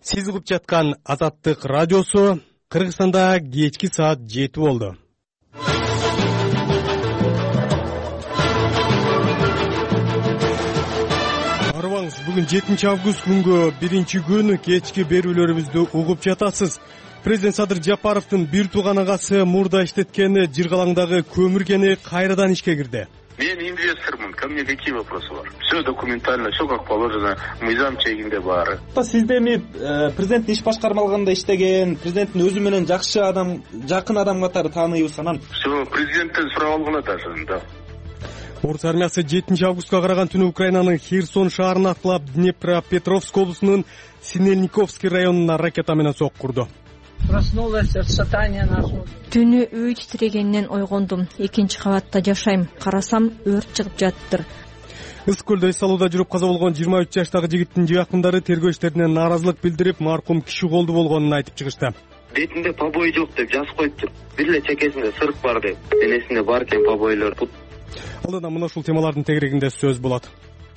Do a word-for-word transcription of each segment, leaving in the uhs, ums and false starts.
Сиз угуп жаткан Азаттык радиосу. Кыргызстанда кечки саат жети болду. Арыбаңыз, бүгүн жетинчи август күнгө биринчи күн кечки берүүлөрүбүздү угуп жатасыз. Президент Садыр Жапаровдун бир тууган агасы мурда иштеткен Жыргалаңдагы көмүркени кайрадан ишке кирди. Мен инвестормун, ко мне какие вопросы бар? Все документально, все как положено, мыйзам чегинде баары. Сиз эми президенттин иш башкармалыгында иштеген, президенттин өзү менен жакшы адам, жакын адам катары тааныйбыз анан. Все, президенттен сурап алгыла даже, да. Орус армиясы жетинчи августка караган түнү Украинанын Херсон шаарын аткылап, Днепропетровск облусунун Синельниковский районуна ракета менен соккурду. Проснулась от шатания нашего. Түнү үй титирегенинен ойгондум. Экинчи кабатта жашайм. Карасам өрт чыгып жаттыр. Ысык көлдө эс алууда жүрүп каза болгон жыйырма үч жаштагы жигиттин жакындары тергөө иштерине нааразылык билдирип, маркум киши колду болгонун айтып чыгышты. Бетинде побой жок деп жазып коюптур. Бир эле чекесинде сырык бар деп. Денесинде бар экен побойлор. Алдыдан мына ушул темалардын тегерегинде сөз болот.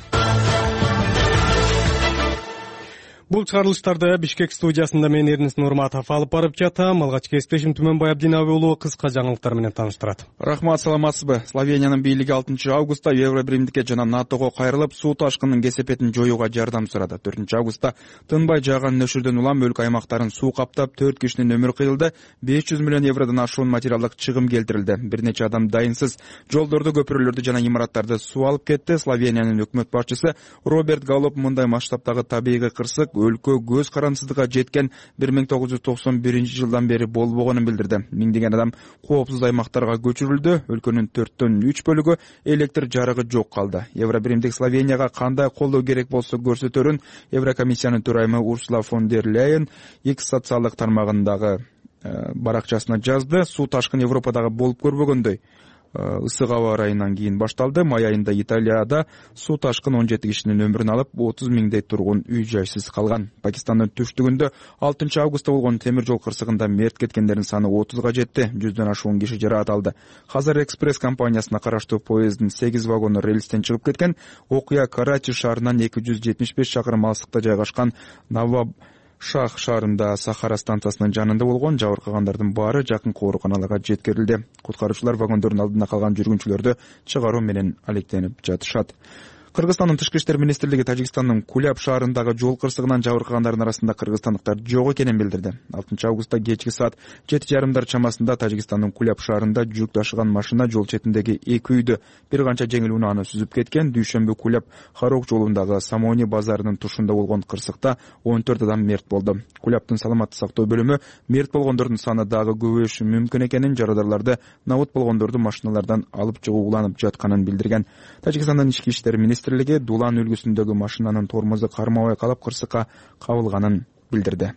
Бул чыгарылыштарды Бишкек студиясында мен Эрнис Нурматов алып барып жатам. Алгач кесиптешим Түмөнбай Абдинаби уулу кыска жаңылыктар менен тааныштырат. Рахмат, саламатсызбы? Словениянын бийлиги алтынчы августта Евробиримдикке жана НАТОго кайрылып, суу ташкынынын кесепетин жоюуга жардам сурады. төртүнчү августта тынбай жааган нөшүрдөн улам өлкө аймактарын суу каптап, төрт кишинин өмүрү кыйылды, беш жүз миллион евродон ашуун материалдык чыгым келтирилди. Бир нече адам дайынсыз жолдорду, көпүрөлөрдү жана имараттарды суу алып кетти. Словениянын өкмөт башчысы Роберт Галоп мындай масштабтагы табигый кырсык өлкө көз карандысызга жеткен бир миң тогуз жүз токсон биринчи жылдан бери болбогонун билдирди. Миңдеген адам коопсуз аймактарга көчүрүлдү. Өлкөнүн төрттөн үч бөлүгү электр жарыгы жок калды. Евробиримдик Словенияга кандай колдоо керек болсо көрсөтөрүн Еврокомиссиянын төрайымы Урсула фон дер Ляйен X социалдык тармагындагы баракчасына жазды. Суу ташкын Европадагы болуп көрбөгөндөй ысык аба ырайынан кийин башталды. Май айында Италияда суу ташкын он жети кишинин өмүрүн алып, отуз миңдей тургун үй жайсыз калган. Пакистандын түштүгүндө алтынчы августта болгон темир жол кырсыгында мерт кеткендердин саны отузга жетти. жүздөн ашуун киши жараат алды. Хазар экспресс компаниясына караштуу поезддин сегиз вагону рельстен чыгып кеткен. Окуя Карачи шаарынан эки жүз жетимиш беш чакырым алыстыкта жайгашкан Наваб Шах шаарында Сахара станциясынын жанында болгон. Жабыркагандардын баары жакынкы ооруканаларга жеткирилди. Куткаруучулар вагондордун алдында калган жүргүнчүлөрдү чыгаруу менен алектенип жатышат. Кыргызстандын Тышкы иштер министрлиги Тажикстандын Куляб шаарындагы жол кырсыгынан жабыркагандардын арасында кыргызстандыктар жок экенин билдирди. алтынчы августта кечки саат жети жарымдар чамасында Тажикстандын Куляб шаарында жүк ташыган машина жол четиндеги эки үйдү бир канча жеңил унааны сүзүп кеткен. Дүйшөмбү Куляб Харок жолундагы Самони базарынын тушунда болгон кырсыкта он төрт адам мерт болду. Кулябтын саламаттык сактоо бөлүмү мерт болгондордун саны дагы көбөйүшү мүмкүн экенин, жарадаарларды набыт болгондорду машиналардан алып чыгуу уланып жатканын билдирген. Тажикстандын ички иштер министрлиги Дулан үлгүсүндөгү машинанын тормозу кармабай калып кырсыкка кабылганын билдирди.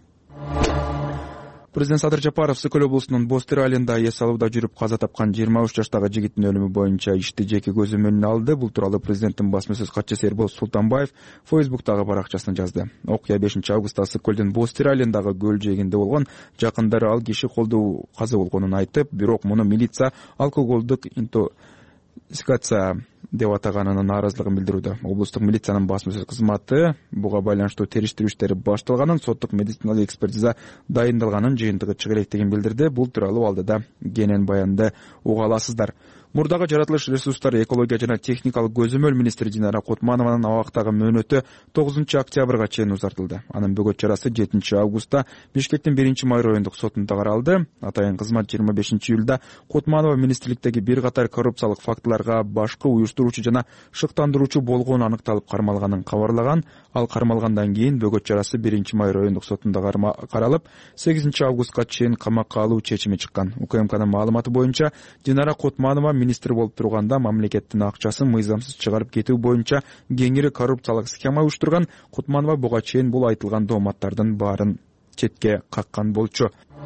Президент Садыр Жапаров Сыкөл облусунун Бостыр айылында эс алууда жүрүп каза тапкан жыйырма үч жаштагы жигиттин өлүмү боюнча ишти жеке көзөмөлүнө алды. Бул тууралуу президенттин басма сөз катчысы Эрбол Султанбаев Фейсбуктагы баракчасына жазды. Окуя бешинчи августта Сыкөлдүн Бостыр айылындагы көл жээгинде болгон. Жакындары ал киши колдуу каза болгонун айтып, бирок муну милиция алкоголдук интоксикация деп атаганына нааразылыгын билдирүүдө. Облустук милициянын басма сөз кызматы буга байланыштуу териштирүү иштери башталганын, соттук медициналык экспертиза дайындалганын, жыйынтыгы чыга электигин билдирди. Бул тууралуу алдыда кенен баянды уга аласыздар. Мурдагы жаратылыш ресурстары, экология жана техникалык көзөмөл министри Динара Кутманованын абактагы мөөнөтү тогузунчу октябрга чейин узартылды. Анын бөгөт чарасы жетинчи августта Бишкектин биринчи май райондук сотунда каралды. Атайын кызмат жыйырма бешинчи июлда Кутманова министрликтеги бир катар коррупциялык фактыларга башкы уюштуруучу жана шыктандыруучу болгону аныкталып кармалганын кабарлаган. Ал кармалгандан кийин бөгөт чарасы биринчи май райондук сотунда каралып, сегизинчи августка чейин камакка алуу чечими чыккан. УКМКнын маалыматы боюнча Динара Кутманова министр болуп турганда мамлекеттин акчасын мыйзамсыз чыгарып кетүү боюнча кеңири коррупциялык схема уюштурган. Кутманова буга чейин бул айтылган дооматтардын баарын четке каккан болчу.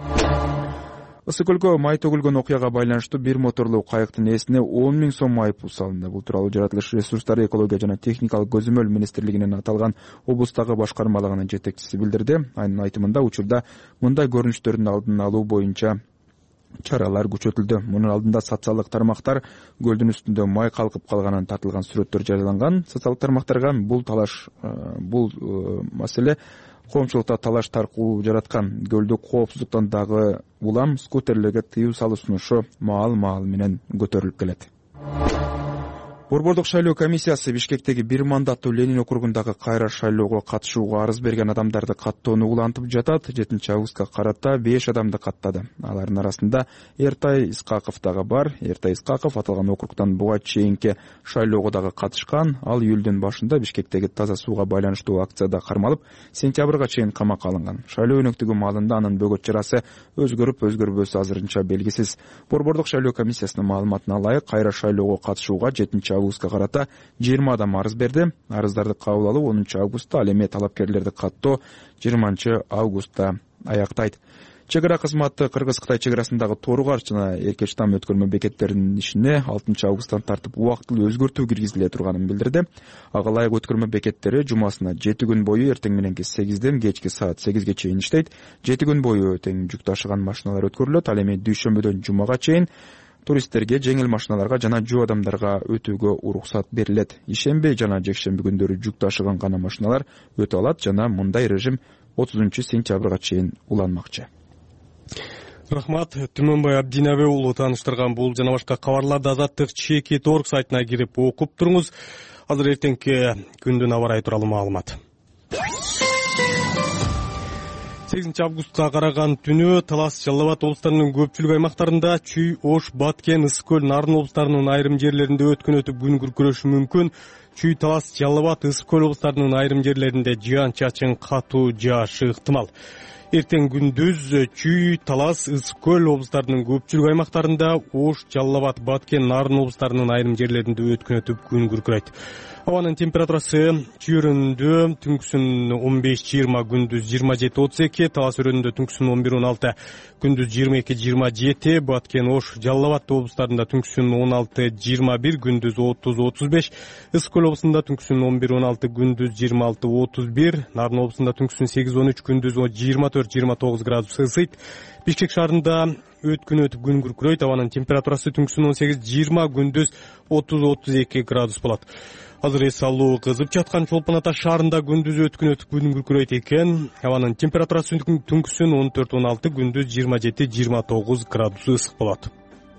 Ысык көлгө май төгүлгөн окуяга байланыштуу бир моторлуу кайыктын ээсине он миң сом айыппул салынды. Бул тууралуу жаратылыш ресурстары, экология жана техникалык көзөмөл министрлигинин аталган облустагы башкармалыгынын жетекчиси билдирди. Анын айтымында учурда мындай көрүнүштөрдүн алдын алуу боюнча чаралар күчөтүлдү. Мунун алдында социалдык тармактар көлдүн үстүндө май калкып калганын тартылган сүрөттөр жарыяланган. Социалдык тармактарга бул талаш, бул маселе коомчулукта талаш таркуу жараткан. Көлдүк коопсуздуктан дагы улам скутерлерге тыюу салуу сунушу маал-маал менен көтөрүлүп келет. Борбордук шайлоо комиссиясы Бишкектеги бир мандаттуу Ленин округундагы кайра шайлоого катышууга арыз берген адамдарды каттоону улантып жатат. жетинчи августка карата беш адамды каттады. Алардын арасында Эртай Искаков дагы бар. Эртай Искаков аталган округтан буга чейинки шайлоого дагы катышкан. Ал июлдун башында Бишкектеги таза сууга байланыштуу акцияда кармалып, сентябрга чейин камакка алынган. Шайлоо өнөктүгү маалында анын бөгөт жарасы өзгөрүп өзгөрбөсү азырынча белгисиз. Борбордук шайлоо комиссиясынын маалыматына ылайык, кайра шайлоого катышууга жетинчи августка карата жыйырма адам арыз берди. Арыздарды кабыл алуу онунчу августта, ал эми талапкерлерди каттоо жыйырманчы августта аяктайт. Чек ара кызматы Кыргыз-Кытай чек арасындагы Тору-Карч жана Эркештам өткөрмө бекеттеринин ишине алтынчы августтан тартып убактылуу өзгөртүү киргизиле турганын билдирди. Ага ылайык өткөрмө бекеттери жумасына жети күн бою эртең мененки сегизден кечки саат сегизге чейин иштейт. жети күн бою тең жүк ташыган машиналар өткөрүлөт. Ал эми дүйшөмбүдөн жумага чейин туристтерге, жеңил машиналарга жана жөө адамдарга өтүүгө уруксат берилет. Ишемби жана жекшемби күндөрү жүк ташыган гана машиналар өтө алат жана мындай режим отузунчу сентябрга чейин уланмакчы. Рахмат. Түмөнбай Абдинабе уулу тааныштырган бул жана башка кабарларды Азаттык чеки точка орг сайтына кирип окуп туруңуз. Азыр эртеңки күндүн аба ырайы тууралуу маалымат. сегизинчи августка караган түнү Талас, Жалал Абад облустарынын көпчүлүк аймактарында, Чүй, Ош, Баткен, Ысык көл, Нарын облустарынын айрым жерлеринде өткөн өтүп күн күркүрөшү мүмкүн. Чүй, Талас, Жалал Абад, Ысык көл облустарынын айрым жерлеринде жаан-чачын катуу жаашы ыктымал. Эртең күндүз Чүй, Талас, Ысык көл облустарынын көпчүлүк аймактарында, Ош, Жалал Абад, Баткен, Нарын облустарынын айрым жерлеринде өткөн өтүп күн күркүрөйт. Абанын температурасы Чүй өрөөнүндө түнкүсүн он беш жыйырма, күндүз жыйырма жети отуз эки, Талас өрөөнүндө түнкүсүн он бир он алты, күндүз жыйырма эки жыйырма жети, Баткен, Ош, Жалал Абад облустарында түнкүсүн он алты жыйырма бир, күндүз отуз отуз беш, Ысык көл облусунда түнкүсүн он бир он алты, күндүз жыйырма алты отуз бир, Нарын облусунда түнкүсүн сегиз он үч, күндүз жыйырма төрт жыйырма тогуз градус ысыйт. Бишкек шаарында өткөн өтүп күн күркүрөйт. Абанын температурасы түнкүсүн он сегиз жыйырма, күндүз отуз отуз эки градус болот. Азыр эс алуу кызып жаткан Чолпон Ата шаарында күндүз өткөн өтүп күн күркүрөйт экен. Абанын температурасы түнкүсүн он төрт он алты, күндүз жыйырма жети жыйырма тогуз градус ысык болот.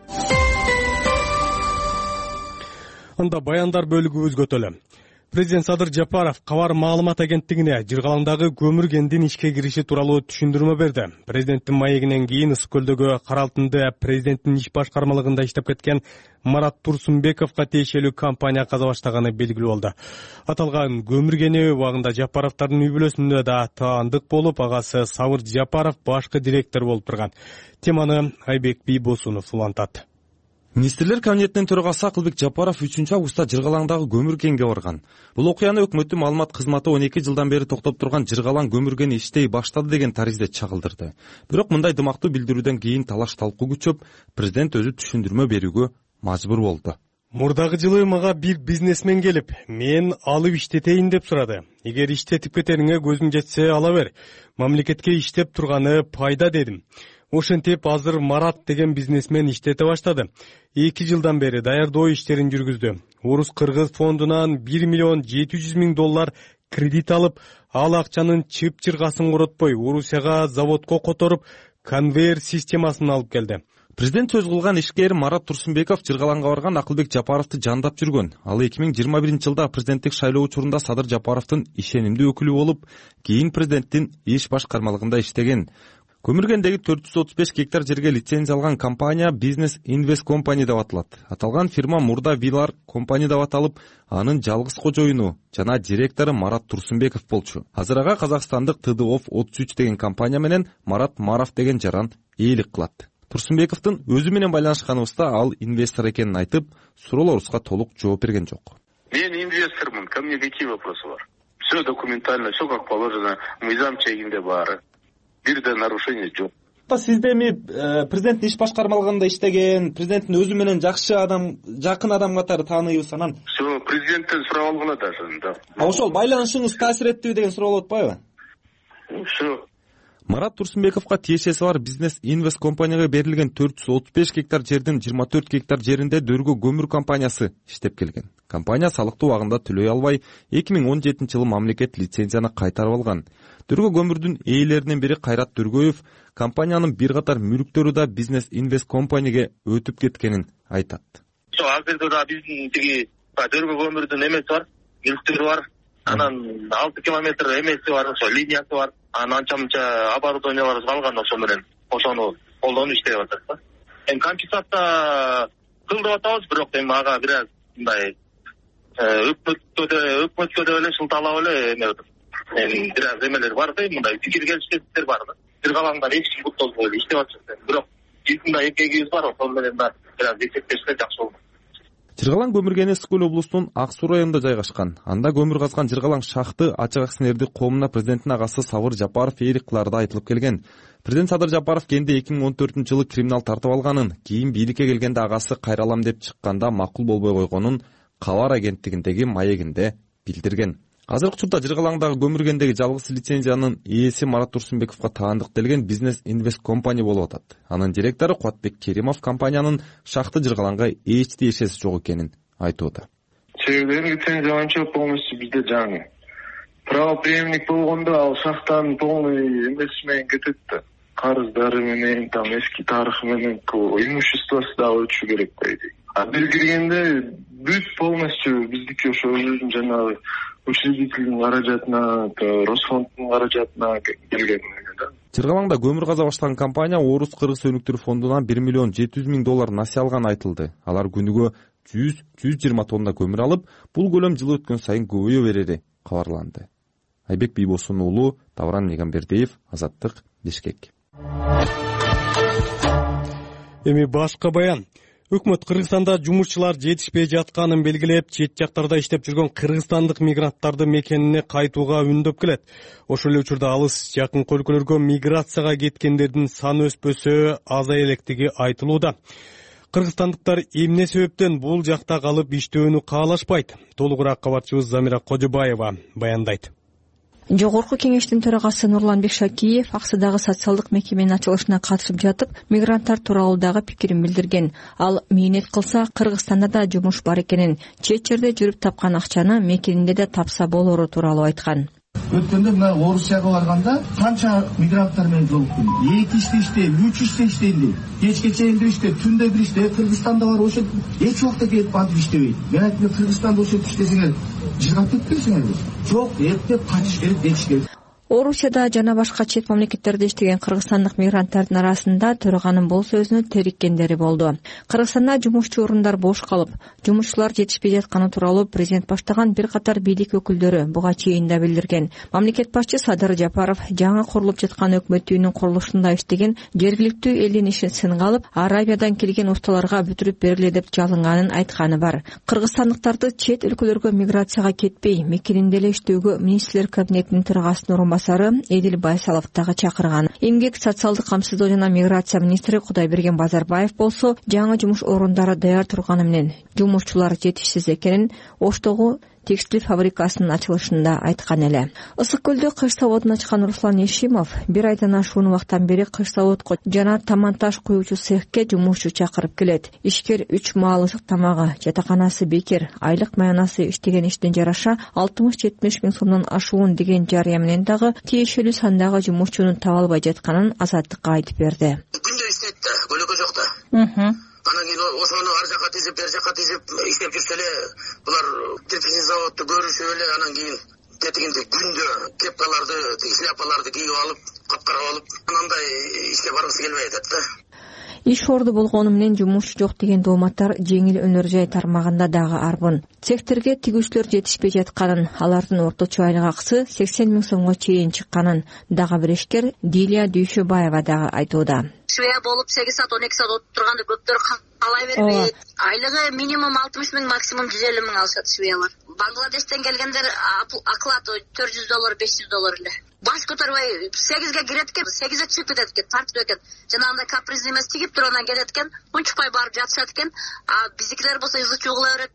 Анда баяндар бөлүгүбүз өтөлө. Президент Садыр Жапаров Кабар маалымат агенттигине Жыргалаңдагы көмүр кендин ишке кириши тууралуу түшүндүрмө берди. Президенттин маегинен кийин Ысык көлдөгү Каралтынды президенттин иш башкармалыгында иштеп кеткен Марат Турсунбековго тиешелүү компания каза баштаганы белгилүү болду. Аталган көмүр кени убагында Жапаровдардын үй бүлөсүндө да таандык болуп, агасы Сабыр Жапаров башкы директор болуп турган. Теманы Айбек Бийбосунов улантат. Министрлер кабинетинин төрагасы Акылбек Жапаров үчүнчү августта Жыргалаңдагы көмүр кенге барган. Бул окуяны өкмөттүн маалымат кызматы он эки жылдан бери токтоп турган Жыргалаң көмүр кени иштей баштады деген таризде чагылдырды. Бирок мындай дымактуу билдирүүдөн кийин талаш талкуу күчөп, президент өзү түшүндүрмө берүүгө мажбур болду. Мурдагы жылы мага бир бизнесмен келип, мен алып иштетейин деп сурады. Эгер иштетип кетериңе көзүң жетсе ала бер. Мамлекетке иштеп турганы пайда дедим. Ошентип азыр Марат деген бизнесмен иштете баштады. эки жылдан бери даярдоо иштерин жүргүздү. Орус-Кыргыз фондунан бир миллион жети жүз миң доллар кредит алып, ал акчанын чып-чыргасын коротпой, Орусияга заводко которуп, конвейер системасын алып келди. Президент сөз кылган ишкер Марат Турсунбеков Жыргалаңга барган Акылбек Жапаровду жандап жүргөн. Ал эки миң жыйырма биринчи жылда президенттик шайлоо учурунда Садыр Жапаровдун ишенимдүү өкүлү болуп, кийин президенттин иш башкармалыгында иштеген. Көмүргендеги төрт жүз отуз беш гектар жерге лицензия алган компания Business Invest Company деп аталат. Аталган фирма мурда Вилар компания деп аталып, анын жалгыз кожоюну жана директору Марат Турсунбеков болчу. Азыр ага казакстандык Т Д О Ф отуз үч деген компания менен Марат Маров деген жаран ээлик кылат. Турсунбековдун өзү менен байланышканыбызда ал инвестор экенин айтып, суроолорубузга толук жооп берген жок. Мен инвестормун, ко мне какие вопросы бар? Все документально, все как положено, мыйзам чегинде баары. Бирде нарушение жок. Сизде эми президенттин иш башкармалыгында иштеген, президенттин өзү менен жакшы адам, жакын адам катары тааныйбыз анан. Все, президенттен сурап алгыла даже, да. А ошол байланышыңыз таасир эттиби деген суроо болуп атпайбы? Все. Марат Турсунбековго тиешеси бар Business Invest компанияга берилген төрт жүз отуз беш гектар жердин жыйырма төрт гектар жеринде Дөргө көмүр компаниясы иштеп келген. Компания салыкты убагында төлөй албай, эки миң он жетинчи жылы мамлекет лицензияны кайтарып алган. Дөргө көмүрдүн ээлеринен бири Кайрат Дөргөев компаниянын бир катар мүлктөрү да Business Invest Company'ге өтүп кеткенин айтат. Азырда да биздин тиги Дөргө көмүрдүн эмеси бар, мүлктөрү бар. Анан алты километр эмеси бар, ошо линиясы бар. Анан анча мынча оборудованияларыбыз калган, ошо менен ошону колдонуп иштеп атат да. Эми компенсация кылдып атабыз, бирок эми ага бир аз мындай өкмөткө да өкмөткө да эле шылталап эле эме эми бир аз эмелер бар да, мындай пикир келишсиздиктер бар да. Жыргалаңдан эч ким куттолбой эле иштеп атышат. Бирок биздин да эмгегибиз бар, ошол менен да бир аз эсептешсе жакшы болот. Жыргалаң көмүр кенеси Ысык көл облусунун Ак Суу районунда жайгашкан. Анда көмүр казган Жыргалаң шахты ачык акционердик коомуна президенттин агасы Сабыр Жапаров ээлик кыларда айтылып келген. Президент Садыр Жапаров кенде эки миң он төртүнчү жылы криминал тартып алганын, кийин бийликке келгенде агасы кайралам деп чыкканда макул болбой койгонун Кабар агенттигиндеги маегинде билдирген. Азыркы учурда Жыргалаңдагы көмүр кендеги жалгыз лицензиянын ээси Марат Турсунбековго таандык делген Business Invest Company болуп атат. Анын директору Кубатбек Керимов компаниянын шахты Жыргалаңга эч тиешеси жок экенин айтууда. Себеби лицензия боюнча полностью бизде жаңы. Правоприемник болгондо ал шахтанын полный эмеси менен кетет да. Карыздары менен, там эски тарыхы менен, имуществосу да өтүшү керек дейт. А бир киргенде бүт полностью биздики ошо өзүнүн жанагы учредительдин каражатына, Росфонддун каражатына келген да. Жыргалаңда көмүр каза баштаган компания Орус Кыргыз өнүктүрүү фондунан бир миллион жети жүз миң доллар насыя алганы айтылды. Алар күнүгө жүз жүз жыйырма тонна көмүр алып, бул көлөм жыл өткөн сайын көбөйө берери кабарланды. Айбек Бийбосун уулу, Тавран Негамбердиев, Азаттык, Бишкек. Эми башка баян. Өкмөт Кыргызстанда жумушчулар жетишпей жатканын белгилеп, чет жактарда иштеп жүргөн кыргызстандык мигранттарды мекенине кайтууга үндөп келет. Ошол эле учурда алыс жакын өлкөлөргө миграцияга кеткендердин саны өспөсө азая электиги айтылууда. Кыргызстандыктар эмне себептен бул жакта калып иштөөнү каалашпайт? Толугураак кабарчыбыз Замира Кожобаева баяндайт. Жогорку кеңештин төрагасы Нурланбек Шакиев Аксыдагы социалдык мекеменин ачылышына катышып жатып, мигранттар тууралуу дагы пикирин билдирген. Ал мээнет кылса, Кыргызстанда да жумуш бар экенин, чет жерде жүрүп тапкан акчаны мекенинде да тапса болору тууралуу айткан. Өткөндө мына Орусияга барганда канча мигранттар менен жолуктум. эки иште иштейм, үч иште иштейм. Кечке чейин бир иште, түндө бир иште. Кыргызстанда бар ошо эч убакта келип бантип иштебейт. Мен айттым, Кыргызстанда ошо иштесеңер, жыргап кетпейсиңерби? Жок, эптеп качыш керек, кетиш керек. Орусияда жана башка чет мамлекеттерде иштеген кыргызстандык мигранттардын арасында төраганын бул сөзүнө териккендери болду. Кыргызстанда жумушчу орундар бош калып, жумушчулар жетишпей жатканы тууралуу президент баштаган бир катар бийлик өкүлдөрү буга чейин да билдирген. Мамлекет башчы Садыр Жапаров жаңы курулуп жаткан өкмөт үйүнүн курулушунда иштеген жергиликтүү элдин ишин сынга алып, Арабиядан келген усталарга бүтүрүп бериле деп жалынганын айтканы бар. Кыргызстандыктарды чет өлкөлөргө миграцияга кетпей, мекенинде эле иштөөгө министрлер кабинетинин төрагасынын Эдил Байсалов дагы чакырган. Эмгек, социалдык камсыздоо жана миграция министри Кудайберген Базарбаев болсо, жаңы жумуш орундары даяр турганы менен жумушчулар жетишсиз экенин Оштогу текстиль фабрикасынын ачылышында айткан эле. Ысык көлдө кыш заводун ачкан Руслан Ешимов бир айдан ашуун убакыттан бери кыш заводко жана таманташ куюучу цехке жумушчу чакырып келет. Ишкер үч маал ысык тамагы, жатаканасы бекер, айлык маянасы иштеген иштин жараша алтымыш жетимиш миң сомдон ашуун деген жарыя менен дагы тиешелүү сандагы жумушчуну таба албай жатканын Азаттыкка айтып берди. Күндө иштейт да, көлөкө жок да. Анан кийин ошону ар жака тизип, бер жака тизип иштеп жүрсө эле булар тетигин заводду көрүшүп эле, анан кийин тетигинде күндө кепкаларды, шляпаларды кийип алып, капкарап алып, андай ишке баргысы келбей атат да. Иш орду болгону менен жумушчу жок деген дооматтар жеңил өнөр жай тармагында дагы арбын. Цехтерге тигүүчүлөр жетишпей жатканын, алардын орточо айлык акысы сексен миң сомго чейин чыкканын дагы бир ишкер Дилия Дүйшөбаева дагы айтууда. Швея болуп сегиз саат он эки саат отуруп турганды көптөр каалай бербейт. Айлыгы минимум алтымыш миң, максимум жүз элүү миң алышат швеялар. Бангладештен келгендер оклад төрт жүз доллар, беш жүз доллар эле. Баш көтөрбөй сегизге кирет экен, сегизде чыгып кетет экен, тартып экен. Жанагындай капризный эмес тигип туруп анан кетет экен, унчукпай барып жатышат экен. А биздикилер болсо изучуу кыла берет,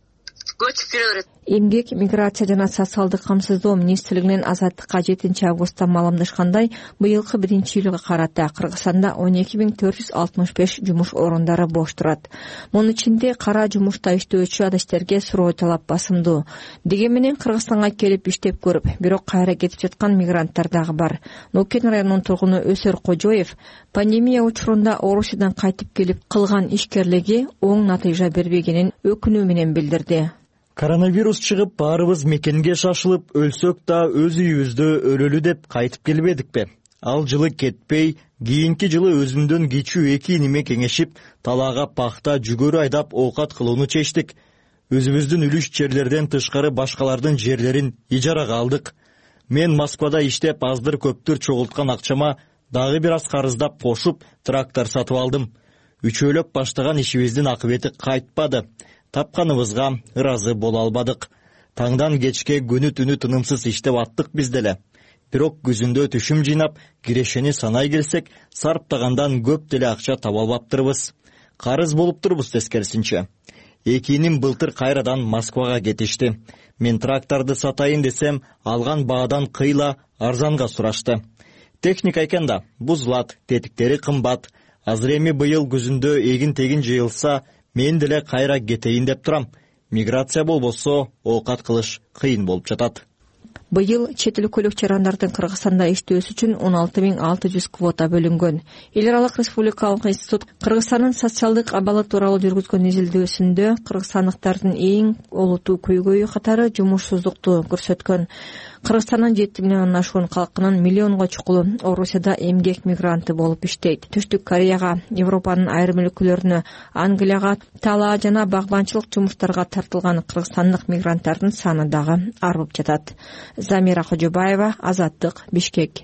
көчүп кире берет. Эмгек, миграция жана социалдык камсыздоо министрлигинин Азаттыкка жетинчи августта маалымдашкандай, быйылкы биринчи июлга карата Кыргызстанда он эки миң төрт жүз алтымыш беш жумуш орундары бош турат. Мунун ичинде кара жумушта иштөөчү адаштерге суроо талап басымдуу. Деген менен Кыргызстанга келип иштеп көрүп, бирок кайра кетип жаткан мигранттар дагы бар. Нукен районунун тургуну Өсөр Кожоев пандемия учурунда Орусиядан кайтып келип кылган ишкерлиги оң натыйжа бербегенин өкүнүү менен билдирди. Коронавирус чыгып, баарыбыз мекенге шашылып, өлсөк да өз үйүбүздө өлөлү деп кайтып келбедикпи? Ал жылы кетпей, кийинки жылы өзүмдөн кичүү эки иниме кеңешип, талаага пахта, жүгөрү айдап оокат кылууну чечтик. Өзүбүздүн үлүш жерлерден тышкары башкалардын жерлерин ижарага алдык. Мен Москвада иштеп, аздыр көптүр чогулткан акчама дагы бир аз карыздап кошуп, трактор сатып алдым. Үчөөлөп баштаган ишибиздин акыбети кайтпады. Тапканыбызга ыраазы боло албадык. Таңдан кечке күнү түнү тынымсыз иштеп аттык биз деле. Бирок күзүндө түшүм жыйнап, кирешени санай келсек, сарптагандан көп деле акча таба албаптырбыз. Карыз болуп турбуз тескерисинче. Эки иним былтыр кайрадан Москвага кетишти. Мен тракторду сатайын десем, алган баадан кыйла арзанга сурашты. Техника экен да, бузулат, тетиктери кымбат. Азыр эми быйыл күзүндө эгин-тегин жыйылса, мен деле кайра кетейин деп турам. Миграция болбосо, оокат кылыш кыйын болуп жатат. Быйыл чет эл көлүк чарандардын Кыргызстанда иштөөсү үчүн он алты миң алты жүз квота бөлүнгөн. Эл аралык республикалык институт Кыргызстандын социалдык абалы тууралуу жүргүзгөн изилдөөсүндө кыргызстандыктардын эң олуттуу көйгөйү катары жумушсуздукту көрсөткөн. Кыргызстандын жети миллиондон ашуун калкынын миллионго чукулу Орусияда эмгек мигранты болуп иштейт. Түштүк Кореяга, Европанын айрым өлкөлөрүнө, Англияга талаа жана багбанчылык жумуштарга тартылган кыргызстандык мигранттардын саны дагы арбып жатат. Замира Кожобаева, Азаттык, Бишкек.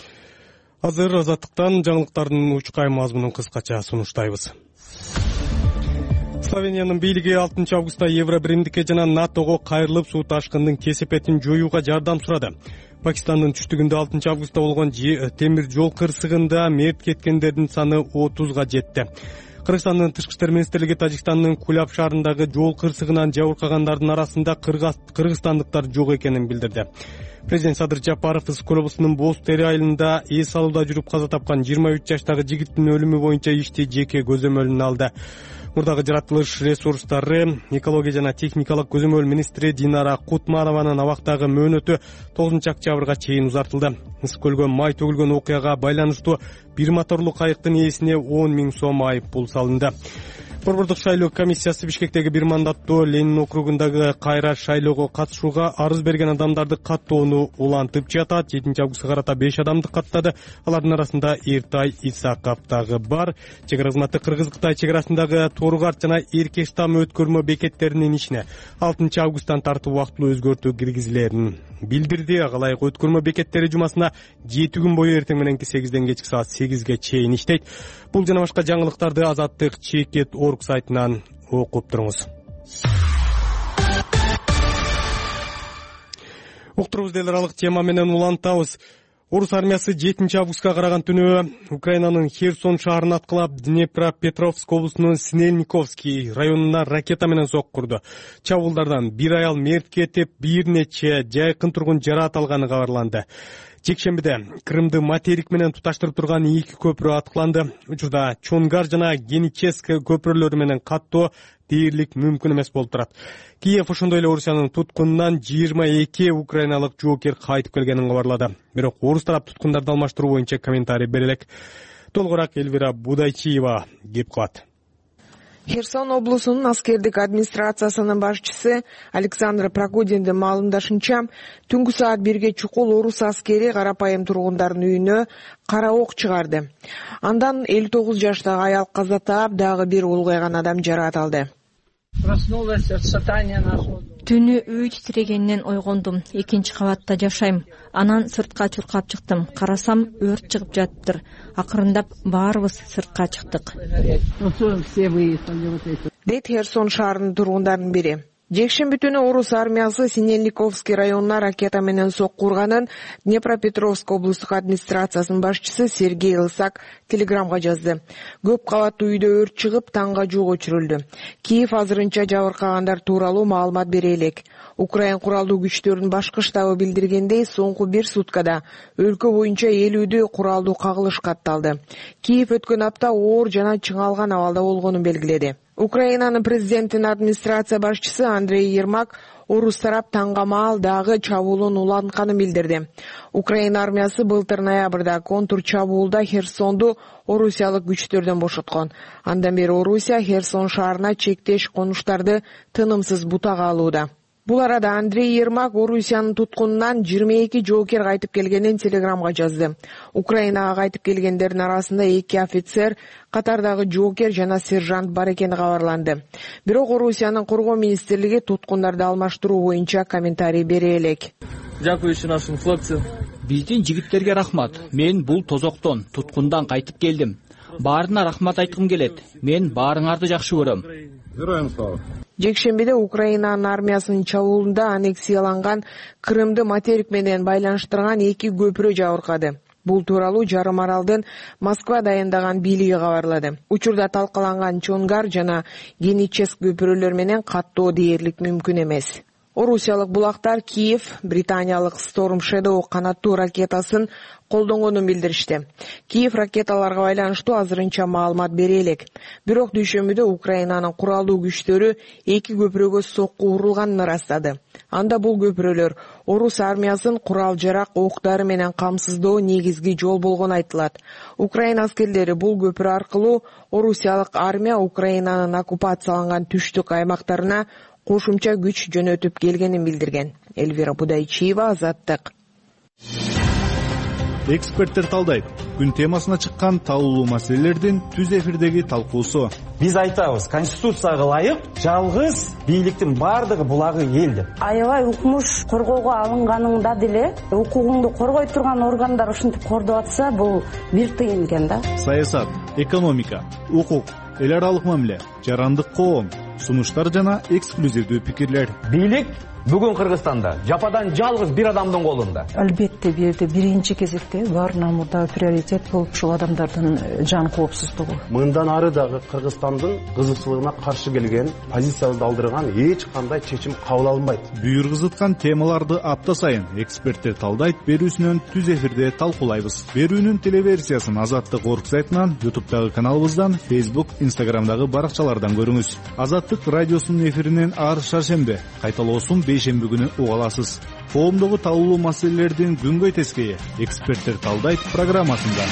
Азыр Азаттыктан жаңылыктардын учкай мазмунун кыскача сунуштайбыз. Словениянын бийлиги алтынчы августта Евробиримдикке жана НАТОго кайрылып, суу ташкындын кесепетин жоюуга жардам сурады. Пакистандын түштүгүндө алтынчы августта болгон темир жол кырсыгында мерт кеткендердин саны отузга жетти. Кыргызстандын тышкы иштер министрлиги Тажикстандын Куляб шаарындагы жол кырсыгынан жабыркагандардын арасында кыргызстандыктар жок экенин билдирди. Президент Садыр Жапаров Ысык облусунун Боз Тери айылында эс алууда жүрүп каза тапкан жыйырма үч жаштагы жигиттин өлүмү боюнча ишти жеке көзөмөлүнө алды. Мурдагы жаратылыш ресурстары, экология жана техникалык көзөмөл министри Динара Кутманованын абактагы мөөнөтү тогузунчу октябрга чейин узартылды. Ысык көлгө май төгүлгөн окуяга байланыштуу бир моторлуу кайыктын ээсине он миң сом айып пул салынды. Борбордук шайлоо комиссиясы Бишкектеги бир мандаттуу Ленин округундагы кайра шайлоого катышууга арыз берген адамдарды каттоону улантып жатат. жетинчи августка карата беш адамды каттады. Алардын арасында Эртай Исаков дагы бар. Чек ара кызматы Кыргыз-Кытай чек арасындагы Торгарт жана Эркештам өткөрмө бекеттеринин ишине алтынчы августтан тартып убактылуу өзгөртүү киргизилерин билдирди. Ага ылайык өткөрмө бекеттери жумасына жети күн бою эртең мененки сегизден кечки саат сегизге чейин иштейт. Бул жана башка жаңылыктарды Азаттык чекет орг сайтынан окуп туруңуз. Уктурубуз эл аралык тема менен улантабыз. Орус армиясы жетинчи августка караган түнү Украинанын Херсон шаарын аткылап, Днепропетровск облусунун Снельниковский районуна ракета менен соккурду. Чабуулдардан бир аял мерт кетип, бир нече жайкын тургун жараат алганы кабарланды. Жекшембиде Крымды материк менен туташтырып турган эки көпүрө аткыланды. Учурда Чонгар жана Геническ көпүрөлөрү менен каттоо дээрлик мүмкүн эмес болуп турат. Киев ошондой эле Орусиянын туткунунан жыйырма эки украиналык жоокер кайтып келгенин кабарлады. Бирок орус тарап туткундарды алмаштыруу боюнча комментарий бере элек. Толугураак Элвира Будайчиева кеп калат. Херсон облусунун аскердик администрациясынын башчысы Александр Прокудиндин маалымдашынча, түнгү саат бирге чукул орус аскери карапайым тургундардын үйүнө кара ок чыгарды. Андан элүү тогуз жаштагы аял каза таап, дагы бир улгайган адам жараат алды. Түнү үй титирегенинен ойгондум. Экинчи кабатта жашайм. Анан сыртка чуркап чыктым. Карасам, өрт чыгып жатыптыр. Акырындап баарыбыз сыртка чыктык. Дейт Херсон шаарынын тургундарынын бири. Жекшемби түнү орус армиясы Синельниковский районуна ракета менен сокку урганын Днепропетровск облустук администрациясынын башчысы Сергей Лысак телеграмга жазды. Көп кабаттуу үйдө өрт чыгып, таңга жок өчүрүлдү. Киев азырынча жабыркагандар тууралуу маалымат бере элек. Украин куралдуу күчтөрүнүн башкы штабы билдиргендей, соңку бир суткада өлкө боюнча элүүдөй куралдуу кагылыш катталды. Киев өткөн апта оор жана чыңалган абалда болгонун белгиледи. Украинанын президентинин администрация башчысы Андрей Ермак орус тарап таңга маал дагы чабуулун улантканын билдирди. Украина армиясы былтыр ноябрда контур чабуулда Херсонду орусиялык күчтөрдөн бошоткон. Андан бери Орусия Херсон шаарына чектеш конуштарды тынымсыз бутага алууда. Бул арада Андрей Ермак Орусиянын туткунунан жыйырма эки жоокер кайтып келгенин телеграмга жазды. Украинага кайтып келгендердин арасында эки офицер, катардагы жоокер жана сержант бар экени кабарланды. Бирок Орусиянын коргоо министрлиги туткундарды алмаштыруу боюнча комментарий бере элек. Жакуючу нашим хлопцам. Биздин жигиттерге рахмат. Мен бул тозоктон, туткундан кайтып келдим. Баарына рахмат айткым келет. Мен баарыңарды жакшы көрөм. Героям слава. Жекшембиде Украинанын армиясынын чабуулунда аннексияланган Крымды материк менен байланыштырган эки көпүрө жабыркады. Бул тууралуу жарым аралдын Москва дайындаган бийлиги кабарлады. Учурда талкаланган Чонгар жана Геническ көпүрөлөр менен каттоо дээрлик мүмкүн эмес. Орусиялык булактар Киев британиялык Storm Shadow канаттуу ракетасын колдонгонун билдиришти. Киев ракеталарга байланыштуу азырынча маалымат бере элек. Бирок дүйшөмбүдө Украинанын куралдуу күчтөрү эки көпүрөгө сокку урулганын ырастады. Анда бул көпүрөлөр орус армиясын курал-жарак, октары менен камсыздоо негизги жол болгону айтылат. Украина аскерлери бул көпүрө аркылуу орусиялык армия Украинанын оккупацияланган түштүк аймактарына кошумча күч жөнөтүп келгенин билдирген. Эльвира Будайчиева, Азаттык. Эксперттер талдайт. Күн темасына чыккан талуулуу маселелердин түз эфирдеги талкуусу. Биз айтабыз, конституцияга ылайык жалгыз бийликтин бардыгы булагы эл деп. Аябай укмуш коргоого алынганыңда деле укугуңду коргой турган органдар ушинтип кордоп атса, бул бир тыйын экен да. Саясат, экономика, укук, эл аралык мамиле, жарандык коом, сунуштар жана эксклюзивдүү пикирлер. Бийлик бүгүн Кыргызстанда жападан жалгыз бир адамдын колунда. Албетте бирде биринчи кезекте баарынан мурда приоритет болуп ушул адамдардын жан коопсуздугу. Мындан ары дагы Кыргызстандын кызыкчылыгына каршы келген, позицияны алдырган эч кандай чечим кабыл алынбайт. Бүйүр кызыткан темаларды апта сайын эксперттер талдайт берүүсүнөн түз эфирде талкуулайбыз. Берүүнүн телеверсиясын Азаттык орг сайтынан, YouTube'дагы каналыбыздан, Facebook, Instagram'дагы баракчалардан көрүңүз. Азаттык радиосунун эфиринен ар шаршембе, кайталоосун бейшемби күнү уга аласыз. Коомдогу талуулуу маселелердин күнгөй тескейи эксперттер талдайт программасында.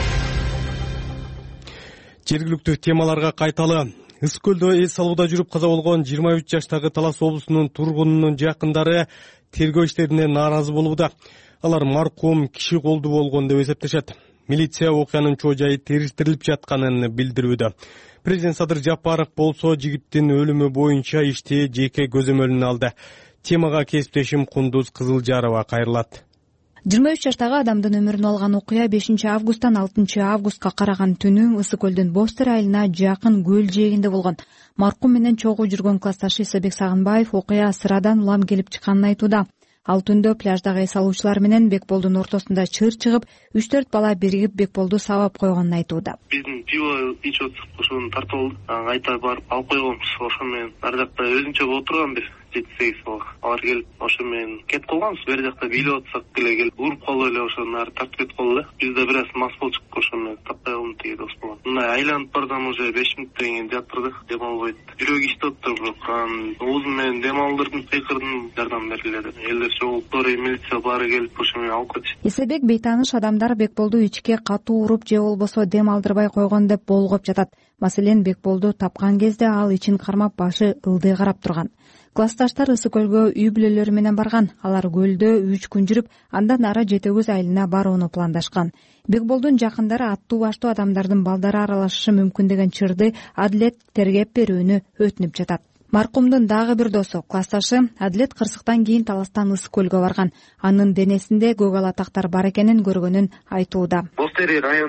Жергиликтүү темаларга кайталы. Ыс көлдө эс алууда жүрүп каза болгон жыйырма үч жаштагы Талас облусунун тургунунун жакындары тергөө иштерине нааразы болууда. Алар маркум киши колдуу болгон деп эсептешет. Милиция окуянын чоо жайы териштирилип жатканын билдирүүдө. Президент Садыр Жапаров болсо жигиттин өлүмү боюнча ишти жеке көзөмөлүнө алды. Темага кесиптешим Кундуз Кызылжарова кайрылат. жыйырма үч жаштагы адамдын өмүрүн алган окуя бешинчи августтан алтынчы августка караган түнү Ысык көлдүн Бостер айылына жакын көл жээгинде болгон. Маркум менен чогуу жүргөн классташы Исабек Сагынбаев окуя сырадан улам келип чыкканын айтууда. Ал түндө пляждагы эс алуучулар менен Бекболдун ортосунда чыр чыгып, үч төрт бала биригип Бекболду сабап койгонун айтууда. Биздин пиво ичип атсак, ошону тартып алды. Айта барып алып койгонбуз. Ошо менен ар жакта өзүнчө болуп турган бир жети сегиз бала. Алар келип, ошо менен кетип калганбыз. Бер жакта бийлеп атсак эле келип, уруп калып эле ошонун ары тартып кетип калды. Биз да бир аз мас болчук, ошо менен таппай калдым тиги дос балам. Мындай айланып бардым уже беш мүнөттөн кийин жатырдык, дем албайт. Жүрөк иштеп атты, бирок анан оозум менен дем алдырдым, кыйкырдым, жардам бергиле. Элдер чогулуп, милиция баары келип ошо менен алып кетишти. Исабек бейтааныш адамдар Бекболду ичке катуу уруп же болбосо дем алдырбай койгон деп болгоп жатат. Маселен, Бекболду тапкан кезде ал ичин кармап башы ылдый карап турган. Классташтар Ысык көлгө үй бүлөлөрү менен барган. Алар көлдө үч күн жүрүп, андан ары Жети көз айылына барууну пландашкан. Бекболдун жакындары аттуу баштуу адамдардын балдары аралашышы мүмкүн деген чырды адилет тергеп берүүнү өтүнүп жатат. Маркумдун дагы бир досу, классташы Адилет кырсыктан кийин Таластан Ысык көлгө барган. Анын денесинде көк ала тактар бар экенин көргөнүн айтууда. Бостери районунан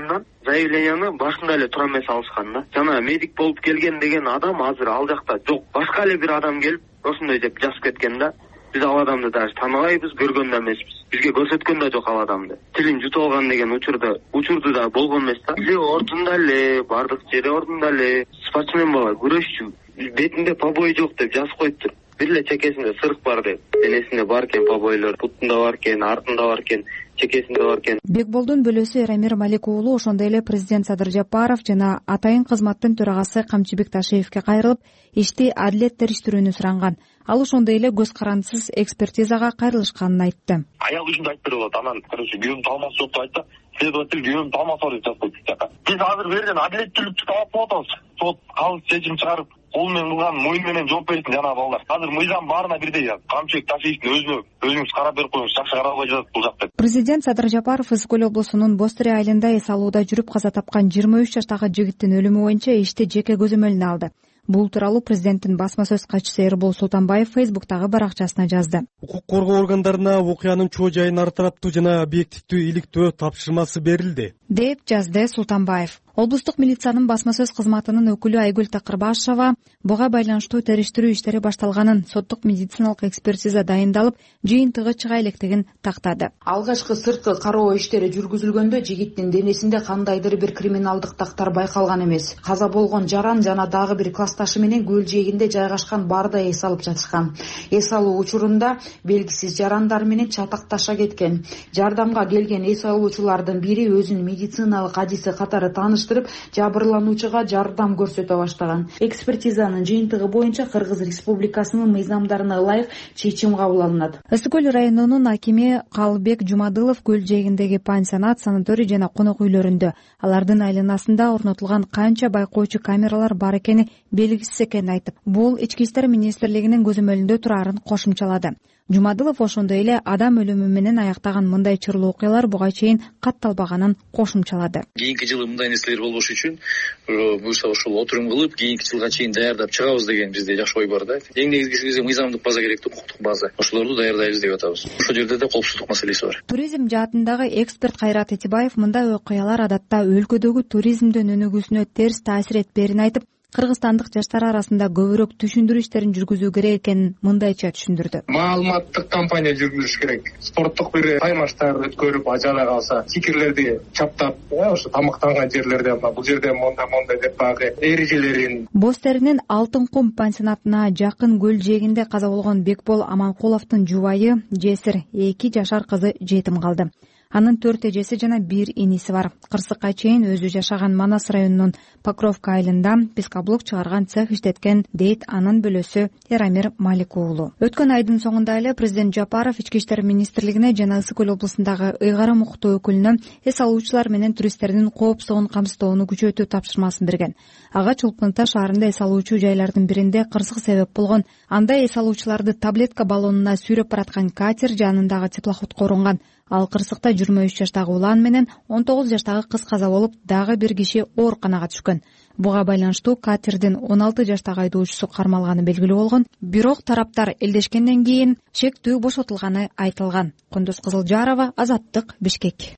заявленияны башында эле тура эмес алышкан да. Жана медик болуп келген деген адам азыр ал жакта жок. Башка эле бир адам келип ошондой деп жазып кеткен да. Биз ал адамды даже тааныбайбыз, көргөн да эмеспиз. Бизге көрсөткөн да жок ал адамды. Тилин жутуп алган деген учурда, учурду да болгон эмес да. Эле ордунда эле, бардык жери ордунда эле, спортсмен бала, күрөшчү. Бетинде побой жок деп жазып коюптур. Бир эле чекесинде сырык бар деп. Денесинде бар экен побойлор, бутунда бар экен, артында бар экен, чекесинде бар экен. Бекболдун бөлөсү Эрамир Малик уулу ошондой эле президент Садыр Жапаров жана атайын кызматтын төрагасы Камчыбек Ташиевке кайрылып, ишти адилет териштирүүнү суранган. Ал ошондой эле көз карандысыз экспертизага кайрылышканын айтты. Аял үчүн айтып берип атат. Анан короче күйөөм талмасы жок деп айтты. Следователь күйөөм талмасы бар деп жазып койду жака. Биз азыр бул жерден адилеттүүлүктү талап кылып атабыз. Сот калыс чечим чыгарып, кол менен кылган моюн менен жооп берсин жанагы балдар. Азыр мыйзам баарына бирдей жаз. Камчыбек Ташиевдин өзүнө өзүңүз карап берип коюңуз, жакшы карап албай жатат бул жакта. Президент Садыр Жапаров Ысык көл облусунун Бостери айылында эс алууда жүрүп каза тапкан жыйырма үч жаштагы жигиттин өлүмү боюнча ишти жеке көзөмөлүнө алды. Бул тууралуу президенттин басма сөз катчысы Эрбол Султанбаев Фейсбуктагы баракчасына жазды. Укук коргоо органдарына окуянын чоо жайын ар тараптуу жана объективдүү иликтөө тапшырмасы берилди, деп жазды Султанбаев. Облустук милициянын басма сөз кызматынын өкүлү Айгүл Такырбашева буга байланыштуу териштирүү иштери башталганын, соттук медициналык экспертиза дайындалып, жыйынтыгы чыга электигин тактады. Алгачкы сырткы кароо иштери жүргүзүлгөндө жигиттин денесинде кандайдыр бир криминалдык тактар байкалган эмес. Каза болгон жаран жана дагы бир классташы менен көл жээгинде жайгашкан барда эс алып жатышкан. Эс алуу учурунда белгисиз жарандар менен чатакташа кеткен. Жардамга келген эс алуучулардын бири өзүн медициналык адиси катары тааныш жабырлануучуга жардам көрсөтө баштаган. Экспертизанын жыйынтыгы боюнча Кыргыз Республикасынын мыйзамдарына ылайык чечим кабыл алынат. Ысык көл районунун акими Калбек Жумадылов көл жээгиндеги пансионат, санаторий жана конок үйлөрүндө алардын айланасында орнотулган канча байкоочу камералар бар экени белгисиз экенин айтып, бул ички иштер министрлигинин көзөмөлүндө турарын кошумчалады. Жумадылов ошондой эле адам өлүмү менен аяктаган мындай чырлуу окуялар буга чейин катталбаганын кошумчалады. Кийинки жылы мындай нерселер болбош үчүн буюрса ошол отурум кылып, кийинки жылга чейин даярдап чыгабыз деген бизде жакшы ой бар да. Эң негизгиси мыйзамдык база керек, укуктук база. Ошолорду даярдайбыз деп атабыз. Ошол жерде да коопсуздук маселеси бар. Туризм жаатындагы эксперт Кайрат Этибаев мындай окуялар адатта өлкөдөгү туризмдин өнүгүүсүнө терс таасир этпээрин айтып, кыргызстандык жаштар арасында көбүрөөк түшүндүрүү иштерин жүргүзүү керек экенин мындайча түшүндүрдү. Маалыматтык кампания жүргүзүш керек. Спорттук бир таймаштар өткөрүп, ажала калса, стикерлерди чаптап, ошо тамактанган жерлерде бул жерде мондай мондай деп багы эрежелерин. Бостеринин Алтын кум пансионатына жакын көл жээгинде каза болгон Бекбол Аманкуловдун жубайы Жесир эки жашар кызы жетим калды. Анын төрт эжеси жана бир иниси бар. Кырсыкка чейин өзү жашаган Манас районунун Покровка айылында пескоблок чыгарган цех иштеткен, дейт анын бөлөсү Эрамир Малик уулу. Өткөн айдын соңунда эле президент Жапаров ички иштер министрлигине жана Ысык көл облусундагы ыйгарым укуктуу өкүлүнө эс алуучулар менен туристтердин коопсуздугун камсыздоону күчөтүү тапшырмасын берген. Ага Чолпунта шаарында эс алуучу жайлардын биринде кырсык себеп болгон. Анда эс алуучуларды таблетка баллонуна сүйрөп бараткан катер жанындагы теплоходко урунган. Ал кырсыкта жыйырма үч жаштагы улан менен он тогуз жаштагы кыз каза болуп, дагы бир киши ооруканага түшкөн. Буга байланыштуу катердин он алты жаштагы айдоочусу кармалганы белгилүү болгон. Бирок тараптар элдешкенден кийин шектүү бошотулганы айтылган. Кундуз Кызылжарова, Азаттык, Бишкек.